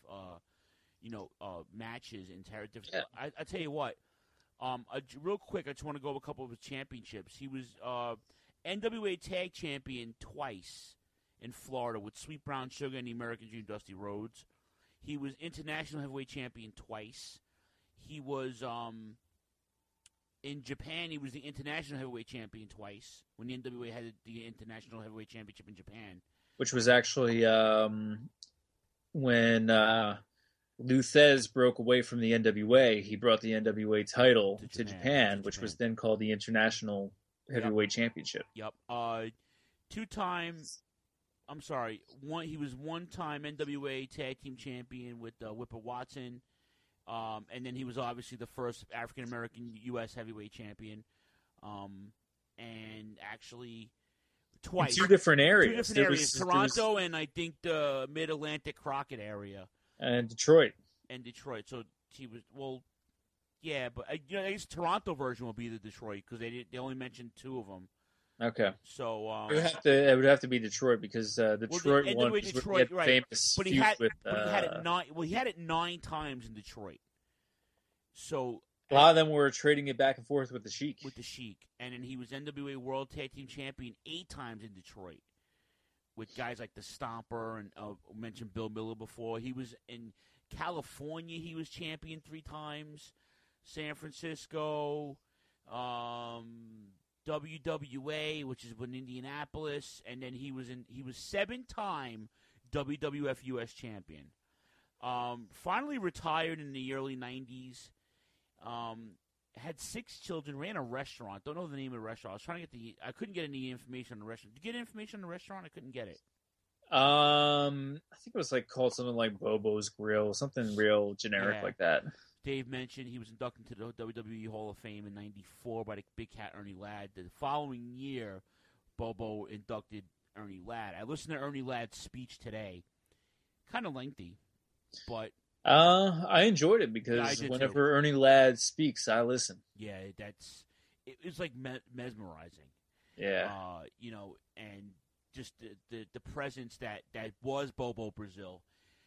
matches in different. Yeah. I tell you what, real quick, I just want to go over a couple of his championships. He was NWA Tag Champion twice in Florida with Sweet Brown Sugar and the American Dream Dusty Rhodes. He was International Heavyweight Champion twice. He was in Japan. He was the International Heavyweight Champion twice when the NWA had the International Heavyweight Championship in Japan, which was actually when Lou Thesz broke away from the NWA. He brought the NWA title to Japan, which was then called the International Heavyweight Championship. Yep. He was one-time NWA Tag Team Champion with Whipper Watson. And then he was obviously the first African-American U.S. Heavyweight Champion. And actually twice. In two different areas. Toronto and I think the Mid-Atlantic Crockett area. And Detroit. So he was, Yeah, but I guess Toronto version will be the Detroit because they only mentioned 2 of them. Okay. So it would have to be Detroit because Detroit won. Detroit, right? Famous but he had it 9. Well, he had it 9 times in Detroit. So a lot of them were trading it back and forth with the Sheik. And then he was NWA World Tag Team Champion 8 times in Detroit with guys like the Stomper and mentioned Bill Miller before. He was in California. He was champion 3 times. San Francisco, WWA, which is in Indianapolis, and then he was 7-time WWF US champion. Finally retired in the early 90s. Had 6 children, ran a restaurant. Don't know the name of the restaurant. I was trying to get I couldn't get any information on the restaurant. Did you get information on the restaurant? I couldn't get it. I think it was called something like Bobo's Grill, something real generic like that. Dave mentioned he was inducted to the WWE Hall of Fame in '94 by the Big Cat Ernie Ladd. The following year, Bobo inducted Ernie Ladd. I listened to Ernie Ladd's speech today. Kind of lengthy, but I enjoyed it because whenever Ernie Ladd speaks, I listen. Yeah, it's like mesmerizing. Yeah, and just the presence that was Bobo Brazil.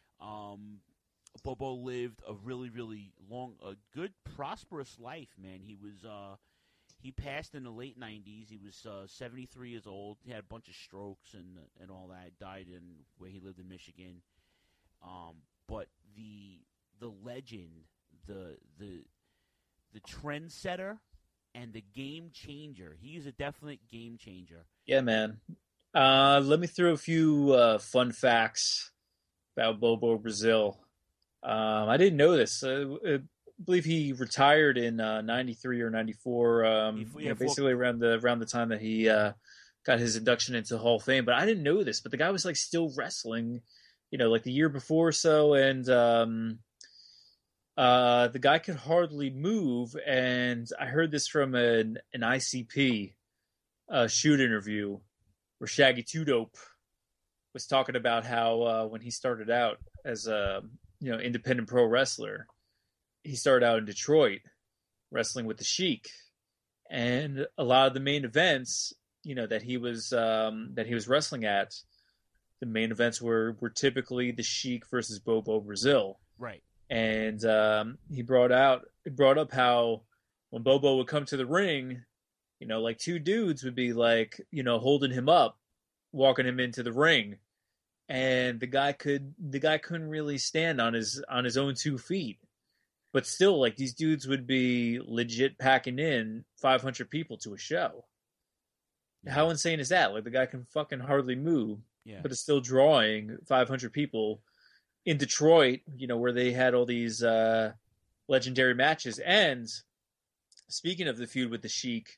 Bobo lived a really, really long, good, prosperous life, man. He passed in the late 90s. He was 73 years old. He had a bunch of strokes and all that. Died in where he lived in Michigan. But the legend, the trendsetter, and the game changer. He is a definite game changer. Yeah, man. Let me throw a few fun facts about Bobo Brazil. I didn't know this. I believe he retired in 93 or 94, basically around the time that he got his induction into the Hall of Fame. But I didn't know this. But the guy was still wrestling, the year before or so, and the guy could hardly move. And I heard this from an ICP shoot interview where Shaggy 2 Dope was talking about how when he started out as a independent pro wrestler, he started out in Detroit wrestling with the Sheik, and a lot of the main events, that he was wrestling at, the main events were typically the Sheik versus Bobo Brazil. Right. And he brought up how when Bobo would come to the ring, 2 dudes would be holding him up, walking him into the ring. And the guy couldn't really stand on his own 2 feet, but still, these dudes would be legit packing in 500 people to a show. How insane is that? The guy can fucking hardly move, but is still drawing 500 people in Detroit, where they had all these legendary matches. And speaking of the feud with the Sheik,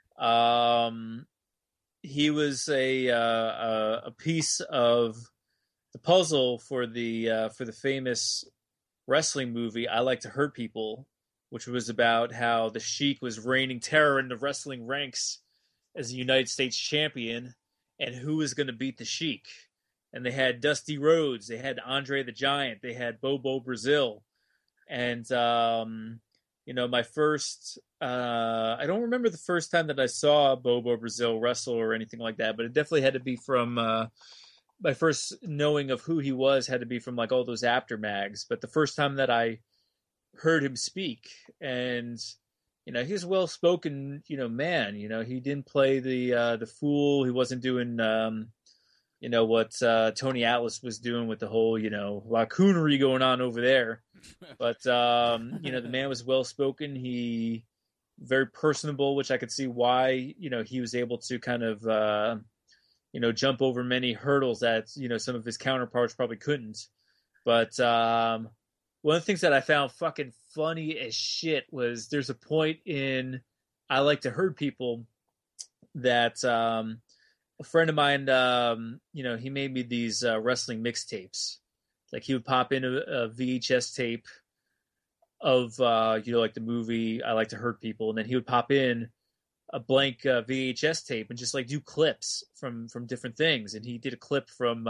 he was a piece of the puzzle for the famous wrestling movie I Like to Hurt People, which was about how the Sheik was reigning terror in the wrestling ranks as the United States champion, and who was going to beat the Sheik. And they had Dusty Rhodes, they had Andre the Giant, they had Bobo Brazil, and my first, I don't remember the first time that I saw Bobo Brazil wrestle or anything like that, but it definitely had to be from, my first knowing of who he was had to be from all those after mags. But the first time that I heard him speak, and, he was a well-spoken, man, he didn't play the fool. He wasn't doing, what Tony Atlas was doing with the whole, lacoonery going on over there. But, the man was well-spoken. He very personable, which I could see why, he was able to kind of, jump over many hurdles that, some of his counterparts probably couldn't. But one of the things that I found fucking funny as shit was there's a point in I Like to Hurt People that a friend of mine, he made me these wrestling mixtapes. He would pop in a VHS tape of, the movie I Like to Hurt People, and then he would pop in a blank VHS tape and just do clips from different things. And he did a clip from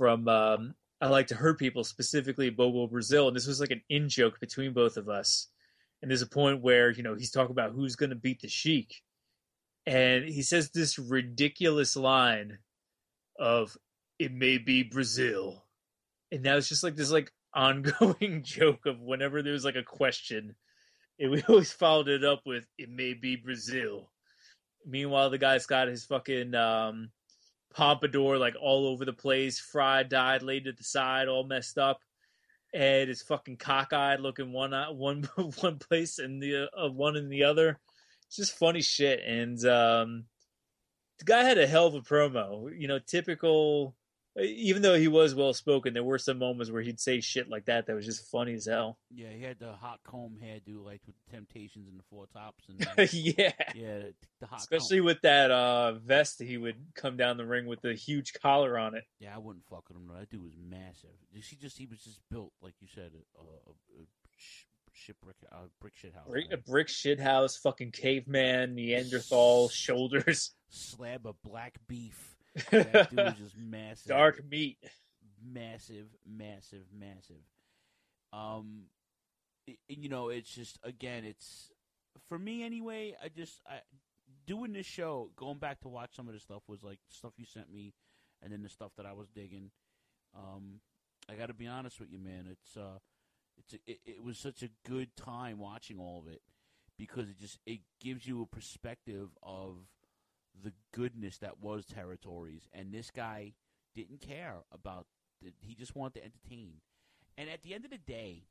I Like to Hurt People, specifically Bobo Brazil. And this was an in-joke between both of us. And there's a point where, he's talking about who's going to beat the Sheik. And he says this ridiculous line of, "It may be Brazil." And now it's just like this ongoing joke of whenever there's a question, we always followed it up with, "It may be Brazil." Meanwhile, the guy's got his fucking pompadour all over the place, fried, dyed, laid at the side, all messed up. And it's fucking cockeyed, looking one place and the one in the other. It's just funny shit. And the guy had a hell of a promo. Typical. Even though he was well spoken, there were some moments where he'd say shit like that was just funny as hell. Yeah, he had the hot comb hairdo, with the Temptations and the Four Tops, and yeah, the hot especially comb. With that vest, he would come down the ring with the huge collar on it. Yeah, I wouldn't fuck with him. That dude was massive. He was just built like you said, brick shit house. A brick shit house, fucking caveman, Neanderthal shoulders, slab of black beef. That dude was just massive. Dark meat. Massive. It's just, again, it's, for me anyway, doing this show, going back to watch some of this stuff was stuff you sent me, and then the stuff that I was digging. I got to be honest with you, man. It was such a good time watching all of it, because it gives you a perspective of the goodness that was Territories, and this guy didn't care about it. He just wanted to entertain. And at the end of the day,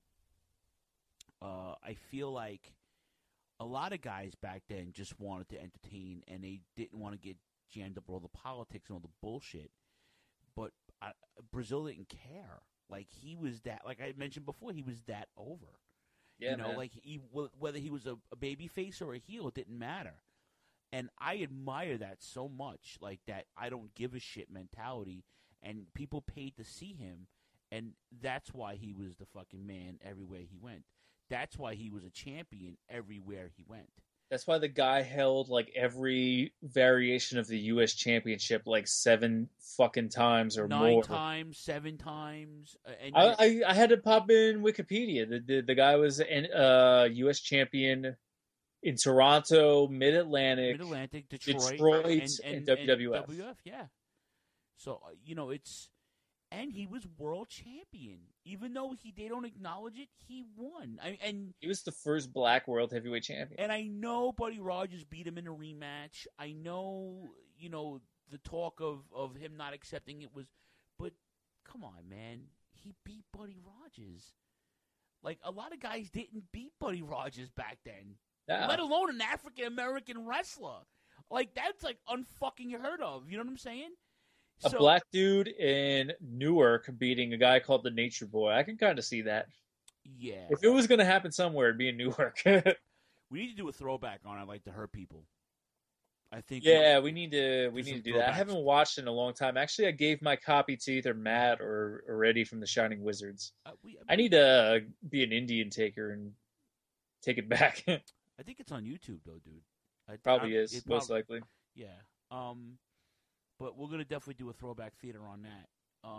I feel like a lot of guys back then just wanted to entertain, and they didn't want to get jammed up with all the politics and all the bullshit. But Brazil didn't care. He was that, like I mentioned before, he was that over. Yeah, whether he was a baby face or a heel, it didn't matter. And I admire that so much, that I don't give a shit mentality, and people paid to see him, and that's why he was the fucking man everywhere he went. That's why he was a champion everywhere he went. That's why the guy held every variation of the U.S. Championship 7 fucking times or 9 more. 9 times, 7 times. I had to pop in Wikipedia. The guy was a U.S. champion in Toronto, Mid-Atlantic, Detroit, and WWF. WWF, yeah. So, and he was world champion. Even though they don't acknowledge it, he won. And he was the first black world heavyweight champion. And I know Buddy Rogers beat him in a rematch. I know, the talk of him not accepting it was, but come on, man. He beat Buddy Rogers. A lot of guys didn't beat Buddy Rogers back then. Let alone an African-American wrestler. That's unfucking heard of. You know what I'm saying? A black dude in Newark beating a guy called the Nature Boy. I can kind of see that. Yeah. If it was going to happen somewhere, it'd be in Newark. We need to do a throwback on it, to hurt people. I think. Yeah, we need to do that. I haven't watched in a long time. Actually, I gave my copy to either Matt or Eddie from the Shining Wizards. I need to be an Indian taker and take it back. I think it's on YouTube, though, dude. Probably is, most likely. Yeah. But we're going to definitely do a throwback theater on that.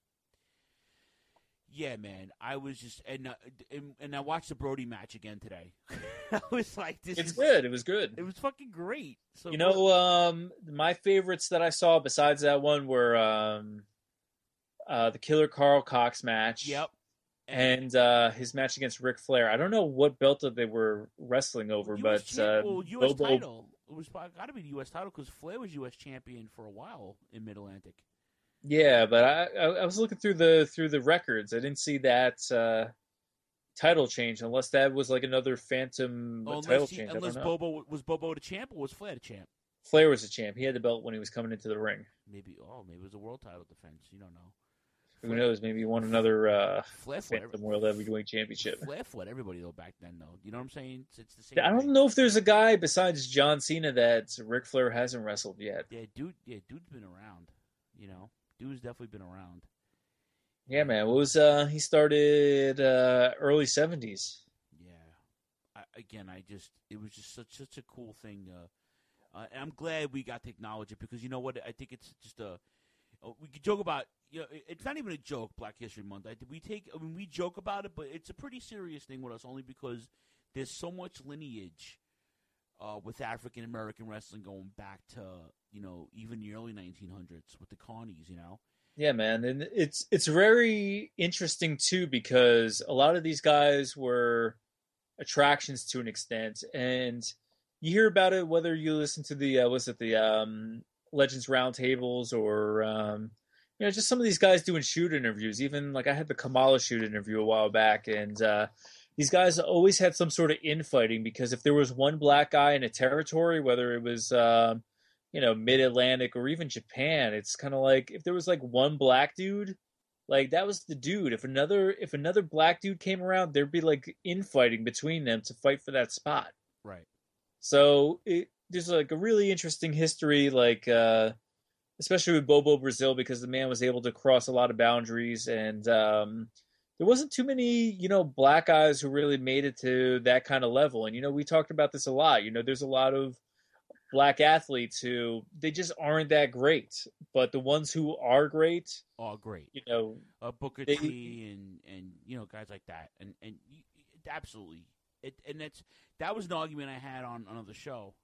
Yeah, man. I was just... And I watched the Brody match again today. I was like, good. It was good. It was fucking great. So my favorites that I saw besides that one were the Killer Carl Cox match. Yep. And his match against Ric Flair. I don't know what belt that they were wrestling over, U.S. Bobo... title. It was got to be the U.S. title because Flair was U.S. champion for a while in Mid-Atlantic. Yeah, but I was looking through the records. I didn't see that title change unless that was another phantom title change. Unless Bobo the champ or was Flair the champ? Flair was the champ. He had the belt when he was coming into the ring. Maybe it was a world title defense. You don't know. Who knows? Maybe he won another Flair Phantom World Heavyweight Championship. Flair fought everybody though back then, though. You know what I'm saying? It's the same. I don't know if there's a guy besides John Cena that Ric Flair hasn't wrestled yet. Yeah, dude's been around. Dude's definitely been around. Yeah, man. What was he started early 70s? Yeah. It was just such a cool thing. And I'm glad we got to acknowledge it because you know what? I think it's just we could joke about. It's not even a joke. Black History Month. We joke about it, but it's a pretty serious thing with us only because there's so much lineage with African American wrestling going back to even the early 1900s with the Carnies. Yeah, man, and it's very interesting too because a lot of these guys were attractions to an extent, and you hear about it whether you listen to the Legends Roundtables or just some of these guys doing shoot interviews. Even like I had the Kamala shoot interview a while back, and these guys always had some sort of infighting because if there was one black guy in a territory, whether it was Mid-Atlantic or even Japan, it's kind of like if there was like one black dude, like that was the dude. If another black dude came around, there'd be like infighting between them to fight for that spot. Right. So there's like a really interesting history, like especially with Bobo Brazil, because the man was able to cross a lot of boundaries, and there wasn't too many black guys who really made it to that kind of level. And we talked about this a lot. There's a lot of black athletes who they just aren't that great, but the ones who are great are great. Booker T and guys like that, and absolutely, that was an argument I had on another show.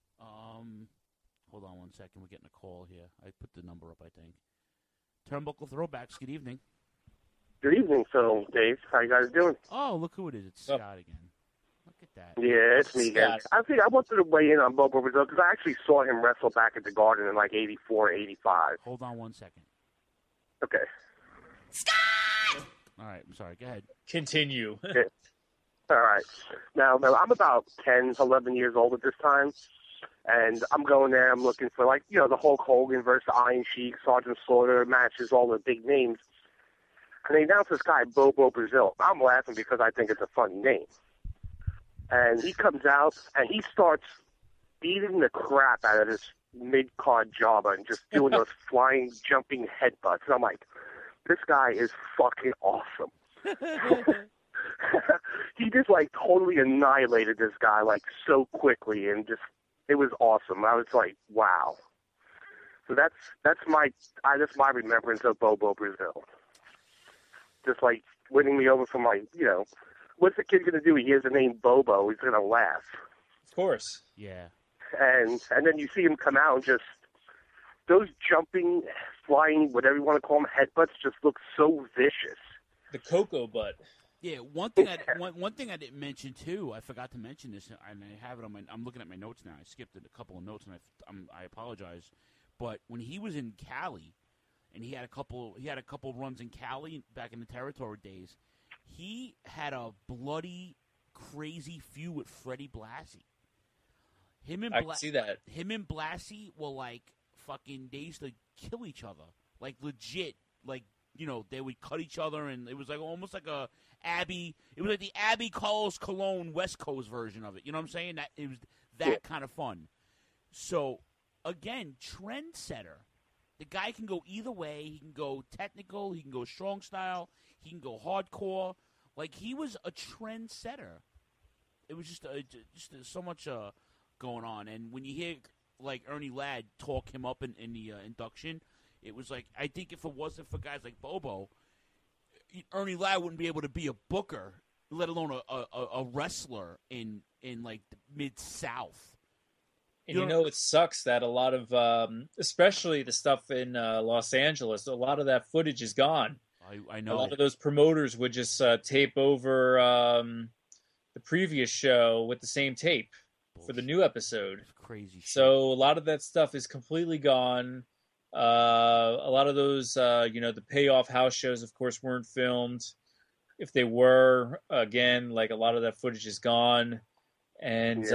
Hold on one second, we're getting a call here. I put the number up, I think. Turnbuckle Throwbacks. Good evening. Good evening, Phil, Dave. How you guys doing? Oh, look who it is! It's Scott again. Look at that. Yeah, it's me again. I wanted to weigh in on Bobo Brazil because I actually saw him wrestle back at the Garden in like 84, 85. Hold on one second. Okay. Scott! All right, I'm sorry. Go ahead. Continue. Yeah. All right. Now, I'm about 10, 11 years old at this time, and I'm going there. I'm looking for, the Hulk Hogan versus Iron Sheik, Sergeant Slaughter matches, all the big names. And they announced this guy, Bobo Brazil. I'm laughing because I think it's a funny name. And he comes out, and he starts beating the crap out of this mid-card jobber and just doing those flying, jumping headbutts. And I'm like, this guy is fucking awesome. He just, totally annihilated this guy, so quickly, and it was awesome. I was like, wow. So that's my remembrance of Bobo Brazil. Just, winning me over from, what's the kid going to do? He hears the name Bobo. He's going to laugh. Of course. Yeah. And then you see him come out and just, those jumping, flying, whatever you want to call them, headbutts just look so vicious. The Cocoa butt. Yeah, one thing I didn't mention too. I forgot to mention this, and I have it on I'm looking at my notes now. I skipped a couple of notes, and I apologize. But when he was in Cali, and he had a couple runs in Cali back in the Territory days, he had a bloody, crazy feud with Freddie Blassie. I can see that. Him and Blassie were fucking. They used to kill each other, legit. They would cut each other, and it was almost like a Abby. It was like the Abby Carlos Colon West Coast version of it. You know what I'm saying? That it was that kind of fun. So again, trendsetter. The guy can go either way. He can go technical. He can go strong style. He can go hardcore. He was a trendsetter. It was just so much going on. And when you hear Ernie Ladd talk him up in the induction, it was I think if it wasn't for guys like Bobo, Ernie Ladd wouldn't be able to be a booker, let alone a wrestler in the Mid-South. And it sucks that a lot of, especially the stuff in Los Angeles, a lot of that footage is gone. I know. A lot of those promoters would just tape over the previous show with the same tape for the new episode. It's crazy shit. So a lot of that stuff is completely gone. A lot of those, the payoff house shows, of course, weren't filmed. If they were, again, a lot of that footage is gone. And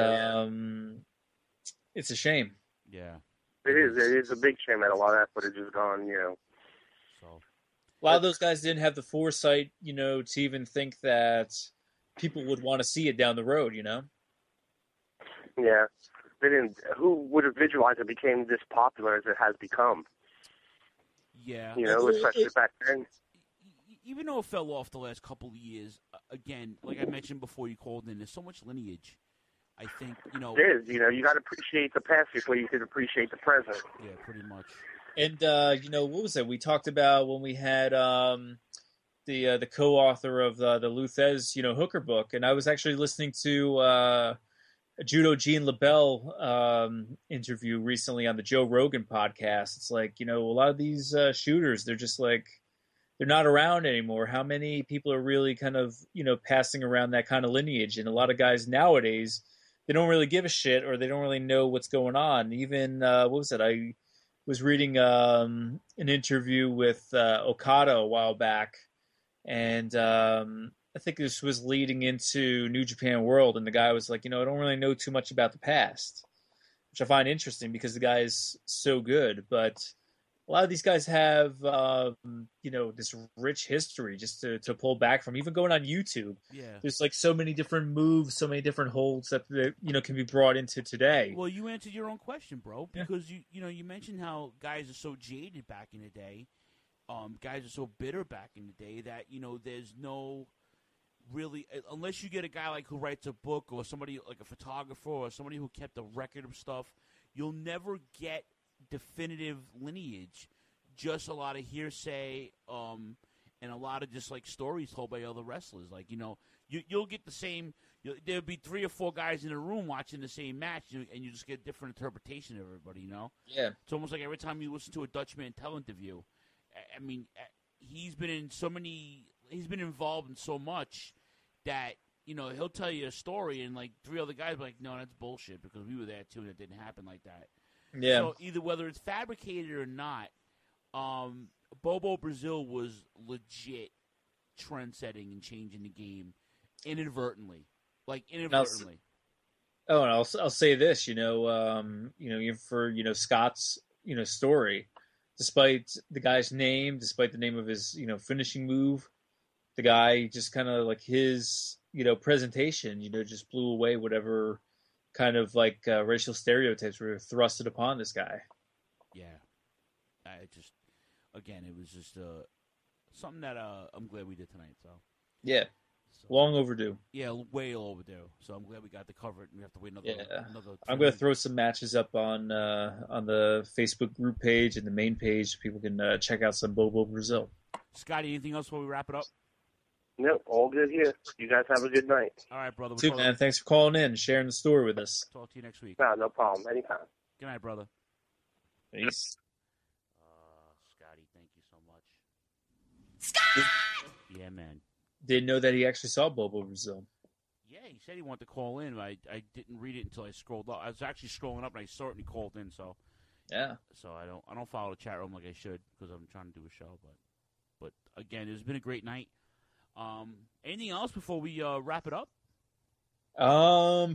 it's a shame. Yeah. It is a big shame that a lot of that footage is gone, So a lot of those guys didn't have the foresight, to even think that people would want to see it down the road, Yeah. They didn't. Who would have visualized it became this popular as it has become? Yeah. Especially back then. Even though it fell off the last couple of years, again, like I mentioned before you called in, there's so much lineage. I think, It is. You got to appreciate the past before you can appreciate the present. Yeah, pretty much. And, what was it? We talked about when we had the the co-author of the Luthez, Hooker book, and I was actually listening to a Judo Gene LaBelle interview recently on the Joe Rogan podcast. It's like, a lot of these shooters, they're just like, they're not around anymore. How many people are really kind of, passing around that kind of lineage? And a lot of guys nowadays, they don't really give a shit, or they don't really know what's going on. Even, what was it? I was reading an interview with Okada a while back, and I think this was leading into New Japan World, and the guy was like, I don't really know too much about the past, which I find interesting because the guy is so good. But a lot of these guys have, this rich history just to pull back from. Even going on YouTube, there's like so many different moves, so many different holds that can be brought into today. Well, you answered your own question, bro, because you mentioned how guys are so jaded back in the day, guys are so bitter back in the day that there's no really, unless you get a guy like who writes a book, or somebody like a photographer, or somebody who kept a record of stuff, you'll never get definitive lineage. Just a lot of hearsay, and a lot of just like stories told by other wrestlers. Like you'll get the same. There'll be 3 or 4 guys in a room watching the same match, and you just get a different interpretation of everybody. Yeah. It's almost like every time you listen to a Dutch Mantel interview. I mean, he's been involved in so much that he'll tell you a story, and like 3 other guys be like, no, that's bullshit because we were there too, and it didn't happen like that. Yeah. So either whether it's fabricated or not, Bobo Brazil was legit trend-setting and changing the game inadvertently. And I'll say this, for Scott's story, despite the guy's name, despite the name of his finishing move, the guy just kind of like his presentation just blew away whatever kind of like racial stereotypes were thrusted upon this guy. Yeah, it was just something that I'm glad we did tonight. So yeah, long overdue. Yeah, way overdue. So I'm glad we got to cover it, and we have to wait another. I'm going to throw some matches up on the Facebook group page and the main page so people can check out some Bobo Brazil. Scotty, anything else before we wrap it up? Nope, all good here. You guys have a good night. All right, brother. Too, man. Thanks for calling in and sharing the story with us. Talk to you next week. No problem. Anytime. Good night, brother. Peace. Scotty, thank you so much. Scott! Yeah, man. Didn't know that he actually saw Bobo Brazil. Yeah, he said he wanted to call in. But I didn't read it until I scrolled up. I was actually scrolling up, and I saw it, and he called in. So yeah. So I don't follow the chat room like I should because I'm trying to do a show. But again, it's been a great night. Anything else before we wrap it up? No.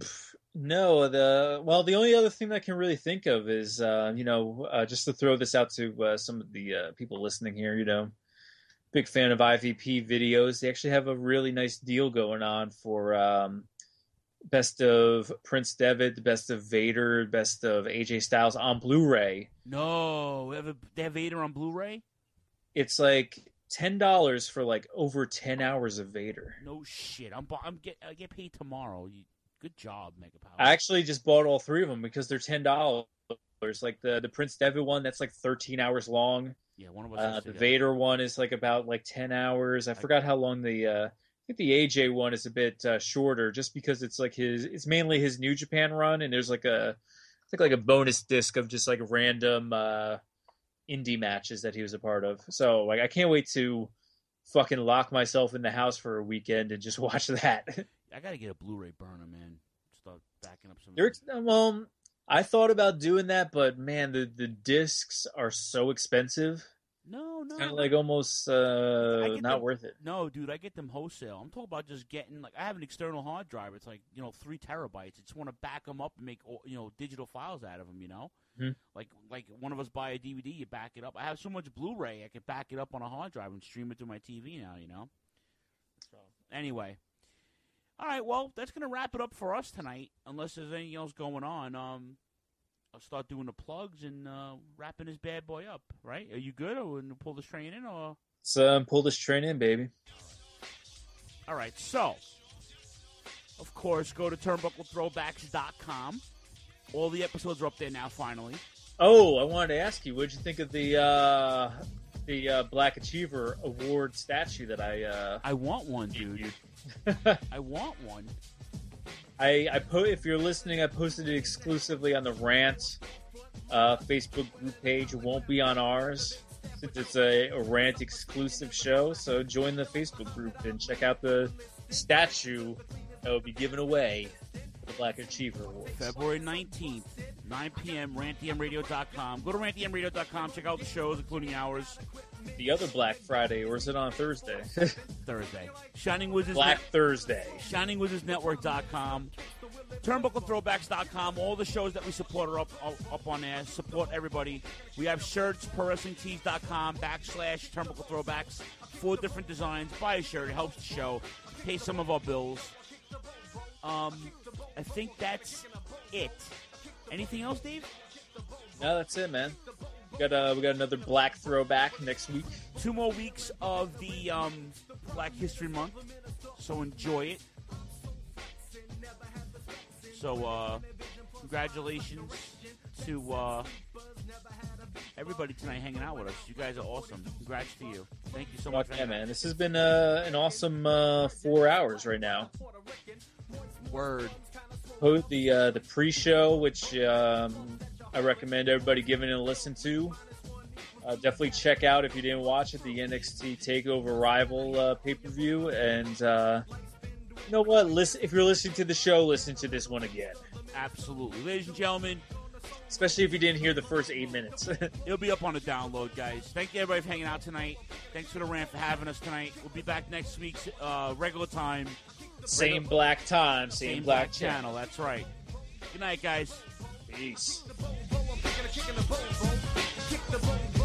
The only other thing that I can really think of is just to throw this out to some of the people listening here. Big fan of IVP videos. They actually have a really nice deal going on for best of Prince Devitt, best of Vader, best of AJ Styles on Blu-ray. No, they have Vader on Blu-ray. It's like $10 for like over 10 hours of Vader. No shit. I get paid tomorrow. Good job, Mega Power. I actually just bought all 3 of them because they're $10. Like the Prince Devitt one, that's like 13 hours long. Yeah, one of us. The Vader one is like about like 10 hours. I forgot how long I think the AJ one is a bit shorter, just because it's like it's mainly his New Japan run, and there's like a bonus disc of just like random indie matches that he was a part of. So like I can't wait to fucking lock myself in the house for a weekend and just watch that. I gotta get a Blu-ray burner, man. Start backing up some. Well, I thought about doing that, but man, the discs are so expensive. No. Kind of like almost not worth it. No, dude, I get them wholesale. I'm talking about just getting, like, I have an external hard drive. It's like 3 terabytes. I just want to back them up and make digital files out of them. Mm-hmm. Like one of us buy a DVD, you back it up. I have so much Blu-ray, I can back it up on a hard drive and stream it to my TV now. So anyway. All right, well, that's going to wrap it up for us tonight, unless there's anything else going on. I'll start doing the plugs and wrapping this bad boy up, right? Are you good, or we'll pull this train in? Or pull this train in, baby. All right, so, of course, go to turnbucklethrowbacks.com. All the episodes are up there now, finally. Oh, I wanted to ask you, what did you think of the the Black Achiever Award statue that I want one, dude. I want one. If you're listening, I posted it exclusively on the Rant Facebook group page. It won't be on ours since it's a Rant exclusive show. So join the Facebook group and check out the statue that will be given away for the Black Achiever Awards. February 19th, 9 p.m., rantdmradio.com. Go to rantdmradio.com, check out the shows, including ours. The other Black Friday, or is it on Thursday? Thursday. Shining Wizards Black Thursday. ShiningWizardsNetwork.com. TurnbuckleThrowbacks.com. All the shows that we support are up on there. Support everybody. We have shirts, ProWrestlingTees.com /TurnbuckleThrowbacks. 4 different designs. Buy a shirt. It helps the show. Pay some of our bills. I think that's it. Anything else, Dave? No, that's it, man. We got another Black Throwback next week. 2 more weeks of the Black History Month, so enjoy it. So, congratulations to everybody tonight hanging out with us. You guys are awesome. Congrats to you. Thank you so much. Yeah, man. This has been an awesome 4 hours right now. Word. The pre-show, which I recommend everybody giving it a listen to. Definitely check out, if you didn't watch it, the NXT TakeOver Rival pay-per-view. And you know what? If you're listening to the show, listen to this one again. Absolutely. Ladies and gentlemen. Especially if you didn't hear the first 8 minutes. It'll be up on the download, guys. Thank you, everybody, for hanging out tonight. Thanks for the Rant for having us tonight. We'll be back next week's regular time. Same black time, same black channel. That's right. Good night, guys. Peace. Kick the boom, boom.